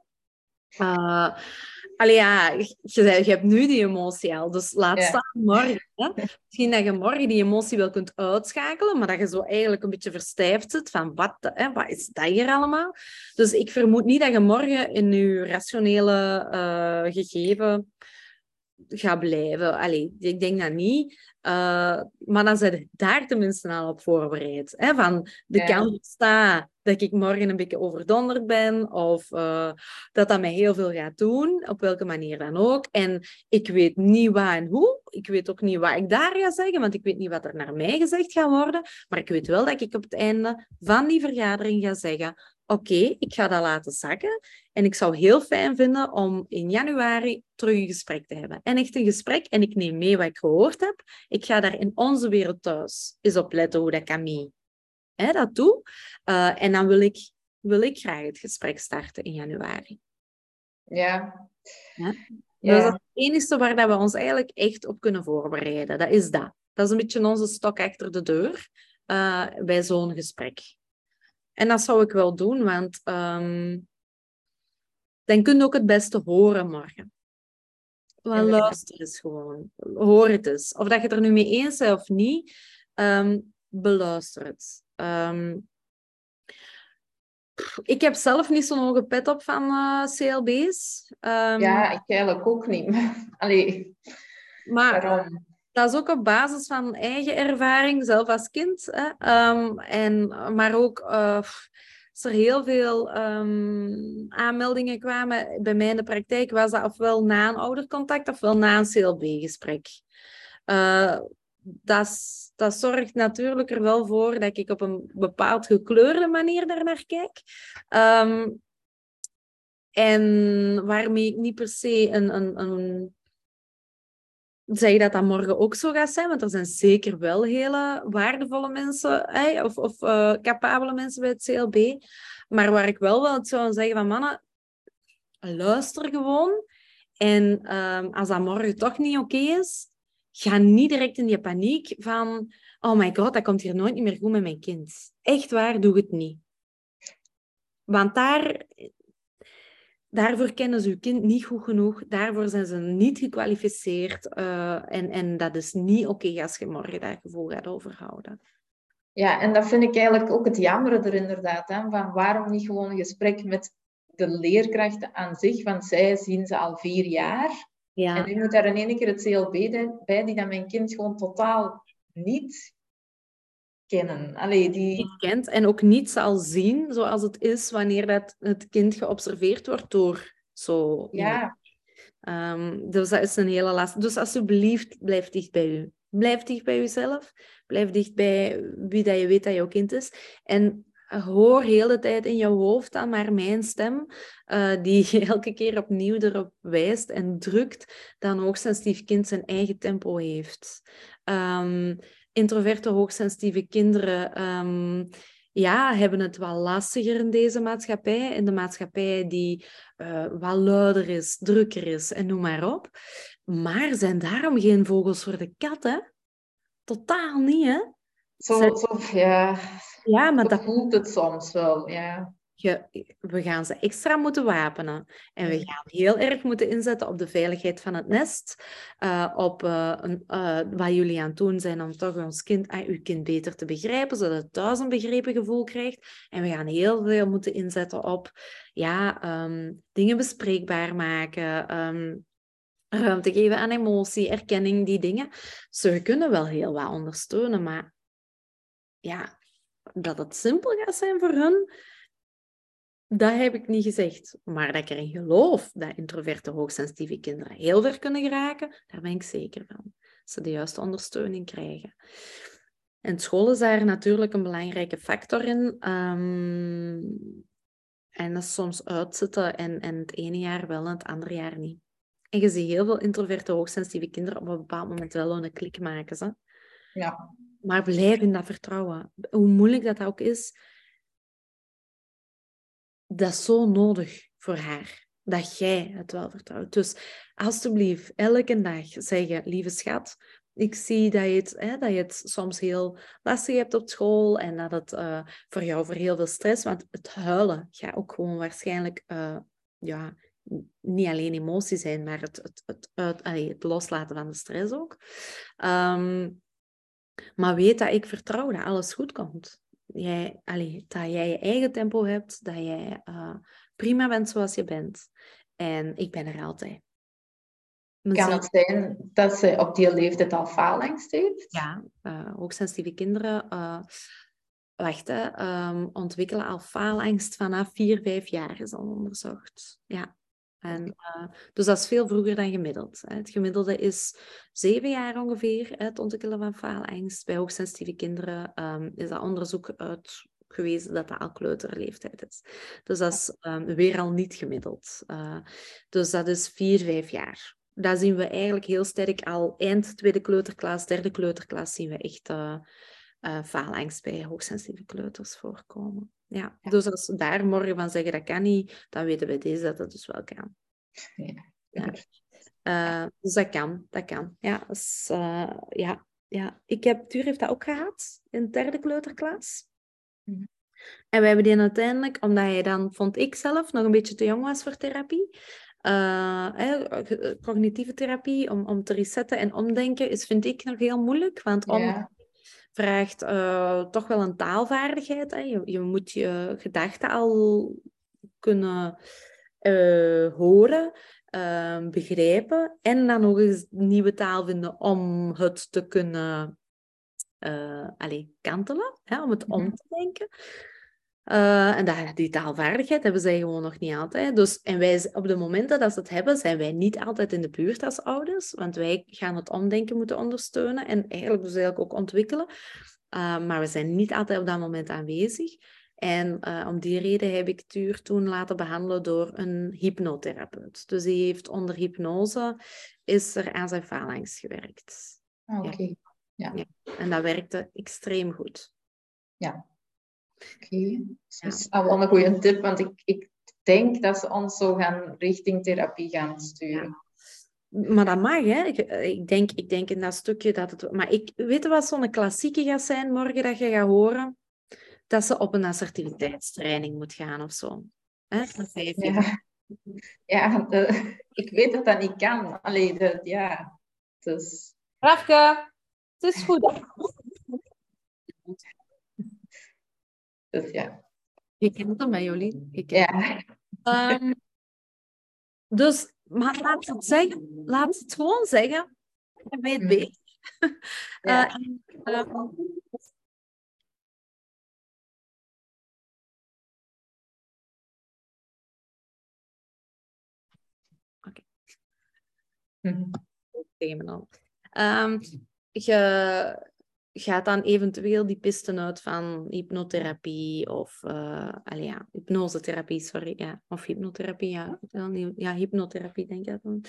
Je hebt nu die emotie al, dus laat staan morgen. Hè? Misschien dat je morgen die emotie wel kunt uitschakelen, maar dat je zo eigenlijk een beetje verstijfd zit van wat is dat hier allemaal? Dus ik vermoed niet dat je morgen in je rationele gegeven gaat blijven. Ik denk dat niet. Maar dan zijn je daar tenminste al op voorbereid. Hè? Van de kans bestaat dat ik morgen een beetje overdonderd ben of dat mij heel veel gaat doen, op welke manier dan ook. En ik weet niet waar en hoe. Ik weet ook niet wat ik daar ga zeggen, want ik weet niet wat er naar mij gezegd gaat worden. Maar ik weet wel dat ik op het einde van die vergadering ga zeggen: oké, ik ga dat laten zakken. En ik zou heel fijn vinden om in januari terug een gesprek te hebben. En echt een gesprek, en ik neem mee wat ik gehoord heb. Ik ga daar in onze wereld thuis eens op letten hoe dat kan mee. Dat doe. En dan wil ik graag het gesprek starten in januari. Ja. Dus dat is het enige waar dat we ons eigenlijk echt op kunnen voorbereiden. Dat is dat. Dat is een beetje onze stok achter de deur bij zo'n gesprek. En dat zou ik wel doen, want dan kun je ook het beste horen morgen. Wel, luister eens gewoon. Hoor het eens. Of dat je het er nu mee eens bent of niet, beluister het. Ik heb zelf niet zo'n hoge pet op van CLB's. Ik eigenlijk ook niet. Maar waarom? dat is ook op basis van eigen ervaring, zelf als kind. Maar ook als er heel veel aanmeldingen kwamen bij mij in de praktijk, was dat ofwel na een oudercontact ofwel na een CLB-gesprek. Dat zorgt natuurlijk er wel voor dat ik op een bepaald gekleurde manier daarnaar kijk. En waarmee ik niet per se een zeg dat morgen ook zo gaat zijn, want er zijn zeker wel hele waardevolle mensen of capabele mensen bij het CLB. Maar waar ik wel zou zeggen van mannen, luister gewoon. En als dat morgen toch niet oké is, ga niet direct in die paniek van oh my god, dat komt hier nooit meer goed met mijn kind. Echt waar, doe het niet. Want daarvoor kennen ze uw kind niet goed genoeg. Daarvoor zijn ze niet gekwalificeerd. En dat is niet oké als je morgen dat gevoel gaat overhouden. Ja, en dat vind ik eigenlijk ook het jammere er inderdaad. Hè, van waarom niet gewoon een gesprek met de leerkrachten aan zich? Want zij zien ze al 4 jaar. Ja. En nu moet daar in één keer het CLB bij, die dat mijn kind gewoon totaal niet kennen. Niet kent en ook niet zal zien zoals het is wanneer dat het kind geobserveerd wordt door zo iemand. Dus dat is een hele last. Dus alsjeblieft, blijf dicht bij u. Blijf dicht bij uzelf. Blijf dicht bij wie dat je weet dat jouw kind is. En hoor heel de tijd in jouw hoofd dan maar mijn stem, die elke keer opnieuw erop wijst en drukt dat een hoogsensitief kind zijn eigen tempo heeft. Introverte, hoogsensitieve kinderen hebben het wel lastiger in deze maatschappij. In de maatschappij die wat luider is, drukker is en noem maar op. Maar zijn daarom geen vogels voor de kat, hè? Totaal niet, hè? Ja, maar dat voelt het soms wel, ja. we gaan ze extra moeten wapenen. En we gaan heel erg moeten inzetten op de veiligheid van het nest. Op wat jullie aan het doen zijn om toch uw kind beter te begrijpen, zodat het thuis een begrepen gevoel krijgt. En we gaan heel veel moeten inzetten op dingen bespreekbaar maken. Ruimte geven aan emotie, erkenning, die dingen. Ze kunnen wel heel wat ondersteunen, maar ja, dat het simpel gaat zijn voor hun, dat heb ik niet gezegd. Maar dat ik erin geloof dat introverte, hoogsensitieve kinderen heel ver kunnen geraken, daar ben ik zeker van. Dat ze de juiste ondersteuning krijgen. En school is daar natuurlijk een belangrijke factor in. En dat is soms uitzitten en het ene jaar wel en het andere jaar niet. En je ziet heel veel introverte, hoogsensitieve kinderen op een bepaald moment wel een klik maken. Hè? Ja. Maar blijf in dat vertrouwen. Hoe moeilijk dat ook is, dat is zo nodig voor haar. Dat jij het wel vertrouwt. Dus alsjeblieft, elke dag zeggen, lieve schat, ik zie dat je het soms heel lastig hebt op school en dat het voor jou voor heel veel stress, want het huilen gaat ook gewoon waarschijnlijk niet alleen emotie zijn, maar het loslaten van de stress ook. Maar weet dat ik vertrouw dat alles goed komt. Dat jij je eigen tempo hebt, dat jij prima bent zoals je bent. En ik ben er altijd. Kan het zijn dat ze op die leeftijd al faalangst heeft? Ja, hoogsensitieve kinderen ontwikkelen al faalangst vanaf 4-5 jaar, is al onderzocht. Ja. En, dus dat is veel vroeger dan gemiddeld. Het gemiddelde is 7 jaar ongeveer, het ontwikkelen van faalangst. Bij hoogsensitieve kinderen is dat onderzoek uitgewezen dat dat al kleuterleeftijd is. Dus dat is weer al niet gemiddeld. Dus dat is 4-5 jaar. Dat zien we eigenlijk heel sterk al eind tweede kleuterklas, derde kleuterklas zien we echt faalangst bij hoogsensitieve kleuters voorkomen. Ja. Dus als we daar morgen van zeggen dat kan niet, dan weten we deze dat het dus wel kan. Ja. Dus dat kan. Ja, dus, ja. Tuur heeft dat ook gehad in de derde kleuterklas. Mm-hmm. En wij hebben die uiteindelijk, omdat hij dan, vond ik zelf, nog een beetje te jong was voor therapie. Cognitieve therapie, om te resetten en omdenken, vind ik nog heel moeilijk. Want vraagt toch wel een taalvaardigheid. Hè. Je moet je gedachten al kunnen horen, begrijpen en dan nog eens nieuwe taal vinden om het te kunnen kantelen, hè, om het om te denken. En die taalvaardigheid hebben zij gewoon nog niet altijd. Dus, en wij, op de momenten dat ze het hebben, zijn wij niet altijd in de buurt als ouders, want wij gaan het omdenken moeten ondersteunen en eigenlijk ook ontwikkelen. Maar we zijn niet altijd op dat moment aanwezig. En om die reden heb ik Tuur toen laten behandelen door een hypnotherapeut. Dus die heeft onder hypnose is er aan zijn faalangst gewerkt. Oké. Ja. En dat werkte extreem goed. Ja. Oké. Dat is al wel een goede tip, want ik denk dat ze ons zo richting therapie gaan sturen. Ja. Maar dat mag, hè. Ik denk in dat stukje dat het... Maar weet je wat zo'n klassieke gaat zijn morgen dat je gaat horen? Dat ze op een assertiviteitstraining moet gaan of zo. Hè? Ik weet dat dat niet kan. Dus... Rafke, het is goed. Dus ja. Je kent hem, hè, Jolien? Ja. Dus, maar laat ze het zeggen. Laat ze het gewoon zeggen. En weet beter. Oké. Je gaat dan eventueel die pisten uit van hypnotherapie of hypnosetherapie, sorry. Ja, of hypnotherapie, ja, hypnotherapie denk ik dan.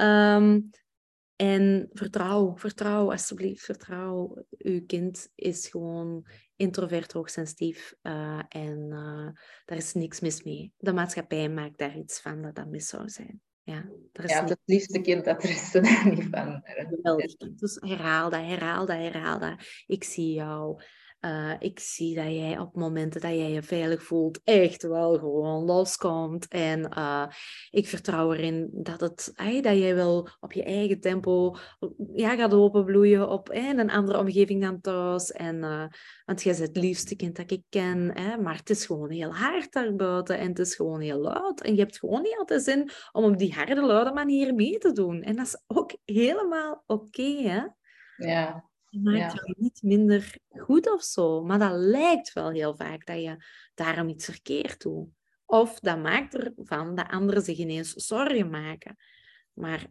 En vertrouw, alsjeblieft, vertrouw. Uw kind is gewoon introvert, hoogsensitief en daar is niks mis mee. De maatschappij maakt daar iets van dat mis zou zijn. Ja, het liefste kind, dat er is er niet van. Geweldig kind. Dus herhaal dat. Ik zie jou. Ik zie dat jij op momenten dat jij je veilig voelt echt wel gewoon loskomt. En ik vertrouw erin dat jij wel op je eigen tempo gaat openbloeien op een andere omgeving dan thuis. Want jij bent het liefste kind dat ik ken. Maar het is gewoon heel hard daarbuiten en het is gewoon heel luid. En je hebt gewoon niet altijd zin om op die harde, luide manier mee te doen. En dat is ook helemaal oké, hè? Ja. Het maakt jou niet minder goed of zo. Maar dat lijkt wel heel vaak dat je daarom iets verkeerd doet. Of dat maakt ervan dat anderen zich ineens zorgen maken. Maar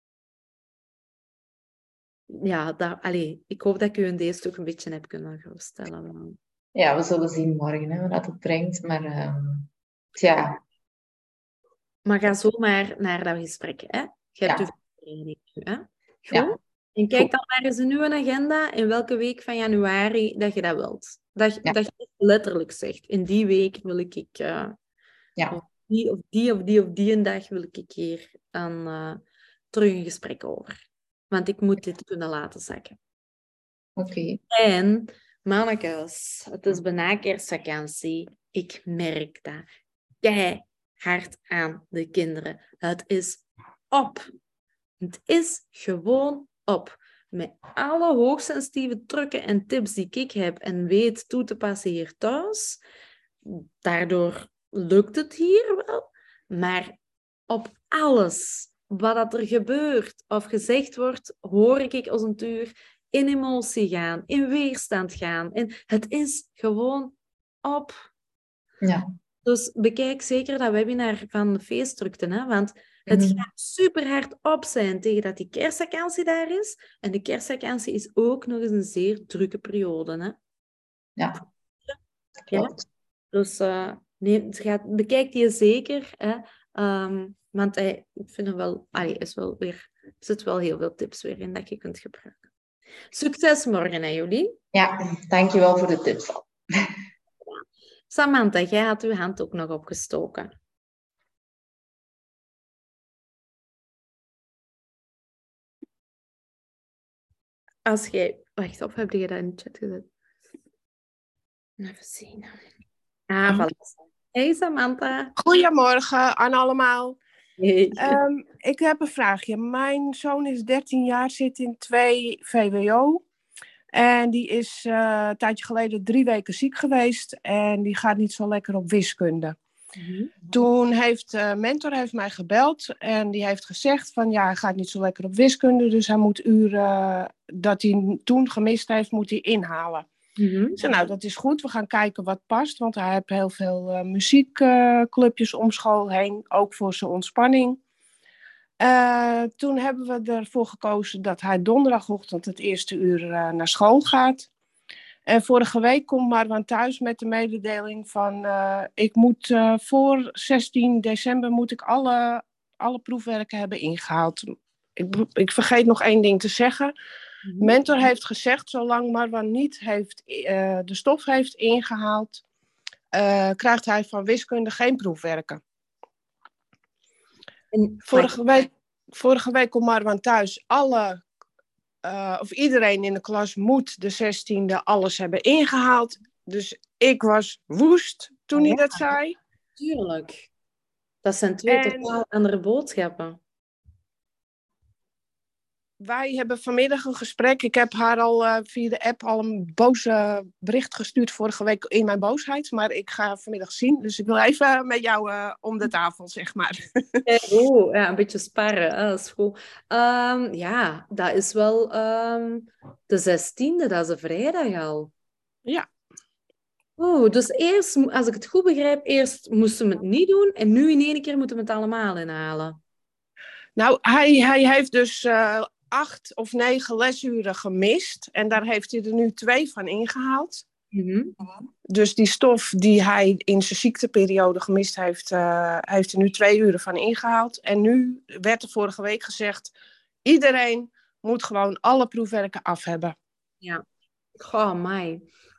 ja, ik hoop dat ik u in deze stuk een beetje heb kunnen geruststellen. Ja, we zullen zien morgen hè, wat het brengt. Maar tja, Maar ga zo maar naar dat gesprek. Hè? Je hebt Ja. uw voorbereiding nu. Hè? Goed? Ja. En kijk Goed. dan maar eens in uw agenda in welke week van januari dat je dat wilt. Dat Ja. je letterlijk zegt, in die week wil ik... Ja. Of die een dag wil ik hier dan terug een gesprek over. Want ik moet dit kunnen laten zakken. Oké. En, mannekes, het is bijna kerstvakantie. Ik merk dat keihard aan de kinderen. Het is op. Het is gewoon op. Met alle hoogsensitieve trucken en tips die ik heb en weet toe te passen hier thuis. Daardoor lukt het hier wel. Maar op alles wat dat er gebeurt of gezegd wordt, hoor ik als een tuur in emotie gaan, in weerstand gaan. En het is gewoon op. Ja. Dus bekijk zeker dat webinar van de feestdrukte, hè? Want het gaat super hard op zijn tegen dat die kerstvakantie daar is. En de kerstvakantie is ook nog eens een zeer drukke periode. Hè? Ja. Ja? Klopt. Dus bekijk die zeker. Hè? Want ik vind hem wel, er zit wel heel veel tips weer in dat je kunt gebruiken. Succes morgen, hè, Jolien. Ja, dankjewel voor de tips. Samantha, jij had uw hand ook nog opgestoken. Als jij... Wacht, of heb je dat in de chat gezet? Even zien. Voilà. Hey Samantha. Goedemorgen aan allemaal. Hey. Ik heb een vraagje. Mijn zoon is 13 jaar, zit in 2 VWO. En die is een tijdje geleden 3 weken ziek geweest. En die gaat niet zo lekker op wiskunde. Toen heeft mentor mij gebeld. En die heeft gezegd van ja, hij gaat niet zo lekker op wiskunde. Dus hij moet uren dat hij toen gemist heeft, moet hij inhalen. Ik zei, nou, dat is goed. We gaan kijken wat past. Want hij heeft heel veel muziekclubjes om school heen. Ook voor zijn ontspanning. Toen hebben we ervoor gekozen dat hij donderdagochtend het eerste uur naar school gaat. En vorige week komt Marwan thuis met de mededeling van... ik moet voor 16 december moet ik alle proefwerken hebben ingehaald. Ik vergeet nog 1 ding te zeggen. Mentor heeft gezegd, zolang Marwan niet de stof heeft ingehaald... krijgt hij van wiskunde geen proefwerken. Vorige week komt Marwan thuis. Iedereen in de klas moet de 16e alles hebben ingehaald. Dus ik was woest toen hij dat zei. Tuurlijk. Dat zijn 2 totaal andere boodschappen. Wij hebben vanmiddag een gesprek. Ik heb haar al via de app al een boze bericht gestuurd vorige week in mijn boosheid. Maar ik ga vanmiddag zien. Dus ik wil even met jou om de tafel, zeg maar. Ja, een beetje sparren. Dat is goed. Ja, dat is wel de 16e. Dat is een vrijdag al. Ja. Dus eerst, als ik het goed begrijp, eerst moesten we het niet doen. En nu in 1 keer moeten we het allemaal inhalen. Nou, hij heeft dus 8 of 9 lesuren gemist. En daar heeft hij er nu 2 van ingehaald. Dus die stof die hij in zijn ziekteperiode gemist heeft, heeft er nu 2 uren van ingehaald. En nu werd er vorige week gezegd, iedereen moet gewoon alle proefwerken af hebben. Ja. Goh, mij.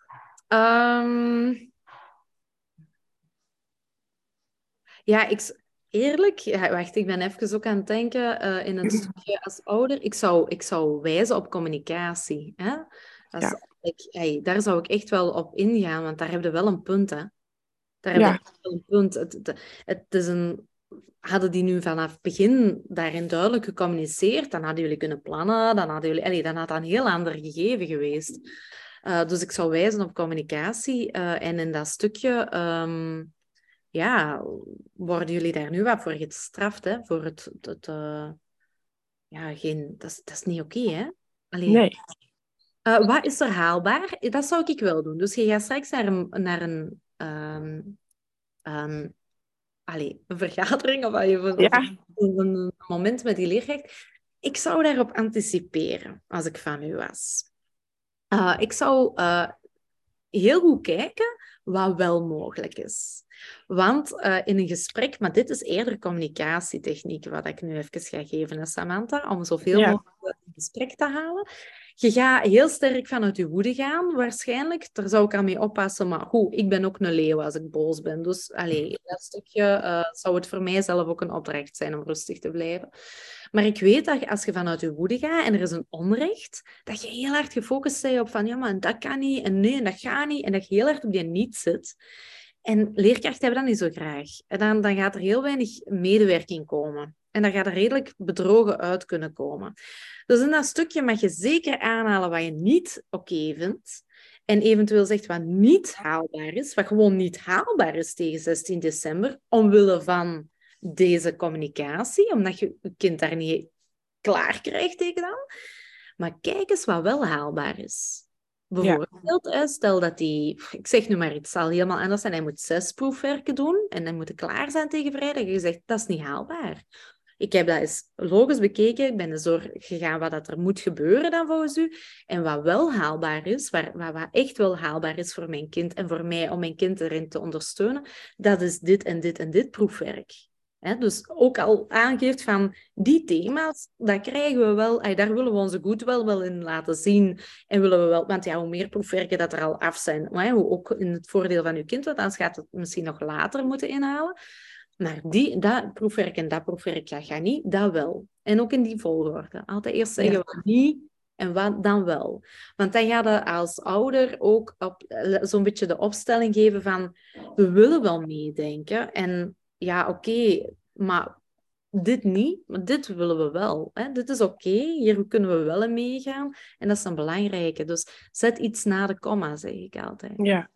Ja, eerlijk, wacht, ik ben even ook aan het denken in het stukje als ouder. Ik zou wijzen op communicatie. Hè? Daar zou ik echt wel op ingaan, want daar heb je wel een punt, hè. Daar heb je Ja. echt wel een punt. Het is hadden die nu vanaf het begin daarin duidelijk gecommuniceerd, dan hadden jullie kunnen plannen, dan had dat een heel ander gegeven geweest. Dus ik zou wijzen op communicatie. En in dat stukje, worden jullie daar nu wat voor gestraft, hè? Voor dat is niet oké, hè? Allee. Nee. Wat is er haalbaar? Dat zou ik wel doen. Dus je gaat straks naar een vergadering of een moment met die leerkracht. Ik zou daarop anticiperen als ik van u was. Ik zou heel goed kijken wat wel mogelijk is. Want in een gesprek, maar dit is eerder communicatietechniek, wat ik nu even ga geven, hè, Samantha, om zoveel mogelijk uit het gesprek te halen. Je gaat heel sterk vanuit je woede gaan, waarschijnlijk. Daar zou ik aan mee oppassen, maar goed, ik ben ook een leeuw als ik boos ben. Dus in dat stukje zou het voor mij zelf ook een opdracht zijn om rustig te blijven. Maar ik weet dat als je vanuit je woede gaat en er is een onrecht, dat je heel hard gefocust bent op van, ja, maar dat kan niet, en nee, en dat gaat niet, en dat je heel hard op die niet zit. En leerkrachten hebben dat niet zo graag. En dan gaat er heel weinig medewerking komen. En daar gaat er redelijk bedrogen uit kunnen komen. Dus in dat stukje mag je zeker aanhalen wat je niet oké vindt. En eventueel zegt wat niet haalbaar is, wat gewoon niet haalbaar is tegen 16 december, omwille van deze communicatie, omdat je je kind daar niet klaar krijgt tegen dan. Maar kijk eens wat wel haalbaar is. Bijvoorbeeld, stel dat ik zeg nu maar iets, zal helemaal anders zijn. Hij moet 6 proefwerken doen en dan moet hij klaar zijn tegen vrijdag. Je zegt, dat is niet haalbaar. Ik heb dat eens logisch bekeken. Ik ben er zo gegaan wat er moet gebeuren dan volgens u. En wat wel haalbaar is, wat echt wel haalbaar is voor mijn kind en voor mij om mijn kind erin te ondersteunen, dat is dit en dit en dit proefwerk. Dus ook al aangeeft van die thema's, dat krijgen we wel, daar willen we onze goed wel in laten zien. En willen we wel, want hoe meer proefwerken dat er al af zijn, hoe ook in het voordeel van uw kind, want anders gaat het misschien nog later moeten inhalen. Maar dat proefwerk en dat proefwerk, dat gaat niet, dat wel. En ook in die volgorde. Altijd eerst zeggen wat niet en wat dan wel. Want dan ga je als ouder ook zo'n beetje de opstelling geven van, we willen wel meedenken en ja, oké, maar dit niet, maar dit willen we wel. Hè? Dit is oké, hier kunnen we wel in meegaan. En dat is een belangrijke. Dus zet iets na de komma, zeg ik altijd. Ja.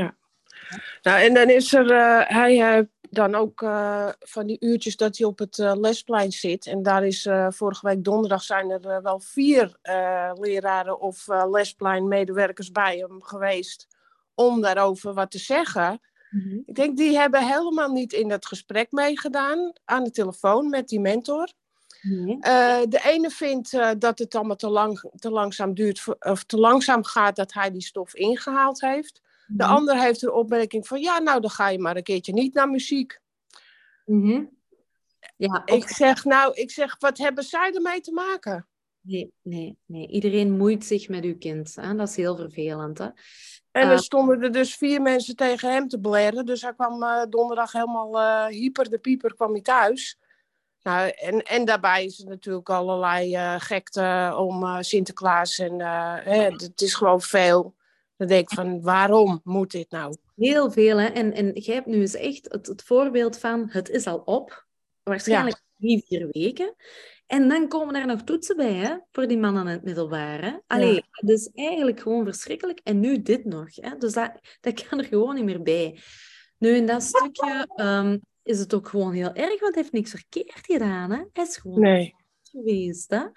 Nou, en dan is er, hij dan ook van die uurtjes dat hij op het lesplein zit. En daar is vorige week donderdag zijn er wel 4 leraren of lespleinmedewerkers bij hem geweest om daarover wat te zeggen. Mm-hmm. Ik denk, die hebben helemaal niet in dat gesprek meegedaan aan de telefoon met die mentor. Mm-hmm. De ene vindt dat het allemaal te langzaam duurt of te langzaam gaat dat hij die stof ingehaald heeft. De ander heeft een opmerking van, ja, nou, dan ga je maar een keertje niet naar muziek. Mm-hmm. Ja, ik zeg, wat hebben zij ermee te maken? Nee. Iedereen moeit zich met uw kind. Hè? Dat is heel vervelend. Hè? En er stonden er dus 4 mensen tegen hem te blaren. Dus hij kwam donderdag helemaal hyper de pieper kwam hij thuis. Nou, en daarbij is er natuurlijk allerlei gekte om Sinterklaas. En het is gewoon veel. Dan denk ik van, waarom moet dit nou? Heel veel, hè. En jij hebt nu eens echt het voorbeeld van, het is al op. Waarschijnlijk 3-4 weken. En dan komen er nog toetsen bij, hè, voor die mannen in het middelbaar. Hè. Allee, dat is eigenlijk gewoon verschrikkelijk. En nu dit nog. Hè. Dus dat kan er gewoon niet meer bij. Nu, in dat stukje is het ook gewoon heel erg, want hij heeft niks verkeerd gedaan. Hè. Hij is gewoon geweest. Hè.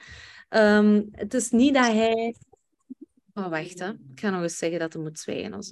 Het is niet dat hij... Oh, wacht, hè. Ik ga nog eens zeggen dat hij moet zwijgen. Als...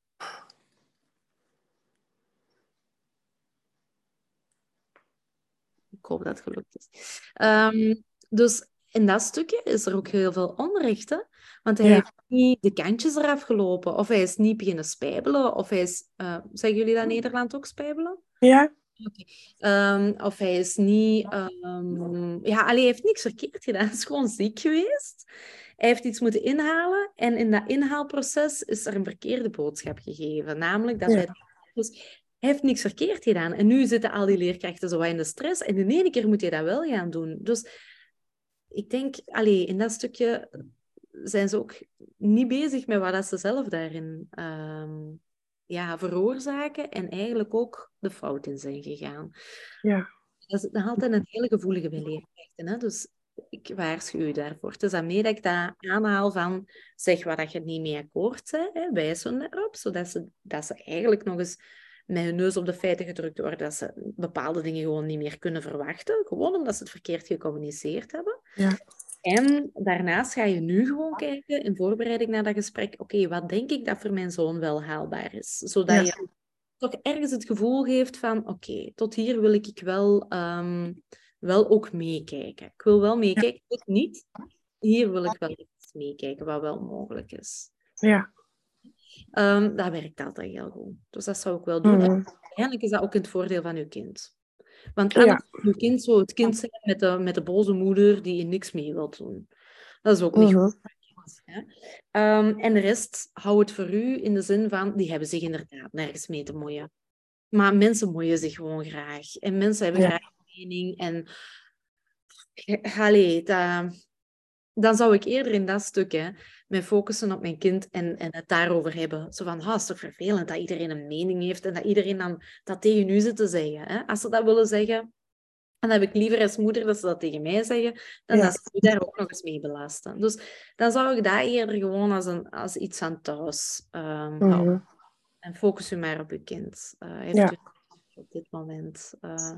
Ik hoop dat het gelukt is. Dus in dat stukje is er ook heel veel onrecht, hè? Want hij heeft niet de kantjes eraf gelopen, of hij is niet beginnen spijbelen, of hij is... zeggen jullie dat in Nederland ook spijbelen? Ja. Okay. Of hij is niet... hij heeft niks verkeerd gedaan. Hij is gewoon ziek geweest. Hij heeft iets moeten inhalen. En in dat inhaalproces is er een verkeerde boodschap gegeven. Namelijk dat hij... Dus hij heeft niks verkeerd gedaan. En nu zitten al die leerkrachten zo in de stress. En de ene keer moet je dat wel gaan doen. Dus ik denk, in dat stukje... zijn ze ook niet bezig met wat dat ze zelf daarin veroorzaken en eigenlijk ook de fout in zijn gegaan. Ja. Dat is nog altijd een hele gevoelige bij leerkrachten, hè? Dus ik waarschuw u daarvoor. Het is daarmee dat ik dat aanhaal van zeg wat dat je niet mee akkoord bent, hè? Wijs hun daarop, zodat ze eigenlijk nog eens met hun neus op de feiten gedrukt worden, dat ze bepaalde dingen gewoon niet meer kunnen verwachten, gewoon omdat ze het verkeerd gecommuniceerd hebben. Ja. En daarnaast ga je nu gewoon kijken, in voorbereiding naar dat gesprek, oké, wat denk ik dat voor mijn zoon wel haalbaar is? Zodat je toch ergens het gevoel geeft van, oké, tot hier wil ik wel ook meekijken. Ik wil wel meekijken, dit niet. Hier wil ik wel eens meekijken, wat wel mogelijk is. Ja. Dat werkt altijd heel goed. Dus dat zou ik wel doen. En uiteindelijk is dat ook in het voordeel van uw kind. Want anders is uw kind zo het kind zijn met de boze moeder die je niks mee wilt doen. Dat is ook niet goed. Ja. En de rest, hou het voor u in de zin van, die hebben zich inderdaad nergens mee te moeien. Maar mensen moeien zich gewoon graag. En mensen hebben graag een mening. En dan zou ik eerder in dat stuk mij focussen op mijn kind en het daarover hebben. Zo van, het is toch vervelend dat iedereen een mening heeft en dat iedereen dan dat tegen u zit te zeggen. Hè? Als ze dat willen zeggen, dan heb ik liever als moeder dat ze dat tegen mij zeggen, dan dat ze u daar ook nog eens mee belasten. Dus dan zou ik dat eerder gewoon als iets van thuis houden. En focus u maar op uw kind. Heeft u op dit moment.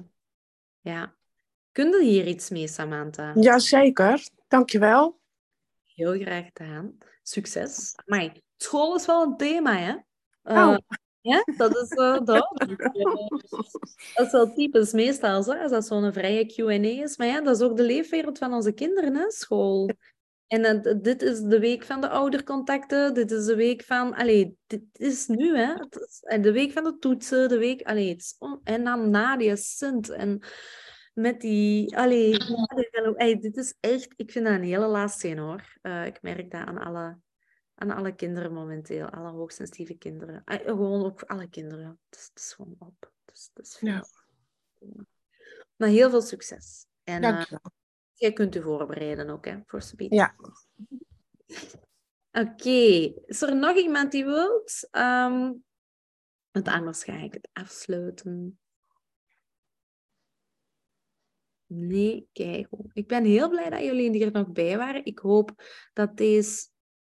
Kun je hier iets mee, Samantha? Jazeker, dankjewel. Heel graag gedaan. Succes. Maar school is wel een thema, hè? Ja, dat is duidelijk. Dat is wel typisch meestal, als dat zo'n vrije Q&A is. Maar ja, dat is ook de leefwereld van onze kinderen, hè, school. En dit is de week van de oudercontacten. Dit is de week van... dit is nu, hè. Het is de week van de toetsen. De week... en dan Nadia Sint. En met die... dit is echt... Ik vind dat een hele lastige, hoor. Ik merk dat aan alle kinderen momenteel. Alle hoogsensitieve kinderen. Gewoon ook alle kinderen. Het is gewoon op. Dus, het is veel. Maar heel veel succes. En Dankjewel. jij kunt u voorbereiden ook, hè, voor Sabine. Ja. Oké. Is er nog iemand die wilt? Want anders ga ik het afsluiten. Nee, kijk. Ik ben heel blij dat jullie er nog bij waren. Ik hoop dat deze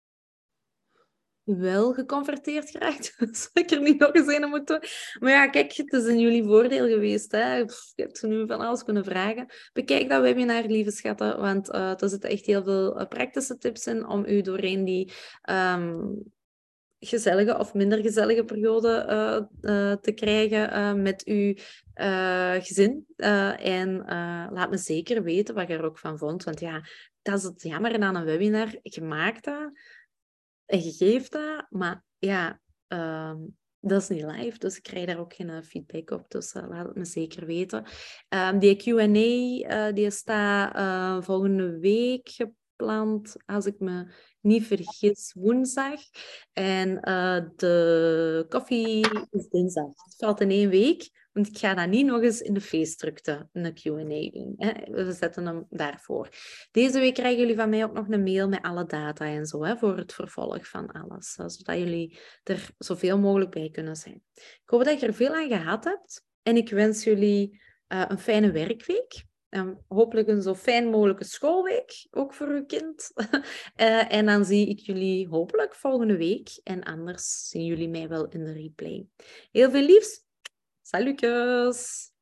wel geconverteerd geraakt. Zou ik er niet nog eens een moeten. Maar ja, kijk, het is in jullie voordeel geweest. Hè? Je hebt ze nu van alles kunnen vragen. Bekijk dat webinar, lieve schatten, want er zitten echt heel veel praktische tips in om u doorheen die gezellige of minder gezellige periode te krijgen met uw gezin. En laat me zeker weten wat je er ook van vond. Want ja, dat is het jammer aan een webinar. Je maakt dat en je geeft dat, maar ja, dat is niet live, dus ik krijg daar ook geen feedback op. Dus laat het me zeker weten. Die Q&A die staat volgende week gepland, als ik me niet vergis, woensdag. En de koffie is dinsdag. Het valt in 1 week, want ik ga dat niet nog eens in de feestdrukte een Q&A doen. Hè. We zetten hem daarvoor. Deze week krijgen jullie van mij ook nog een mail met alle data en zo, hè, voor het vervolg van alles. Zodat jullie er zoveel mogelijk bij kunnen zijn. Ik hoop dat je er veel aan gehad hebt. En ik wens jullie een fijne werkweek. Hopelijk een zo fijn mogelijke schoolweek, ook voor uw kind. En dan zie ik jullie hopelijk volgende week. En anders zien jullie mij wel in de replay. Heel veel liefs. Salutjes!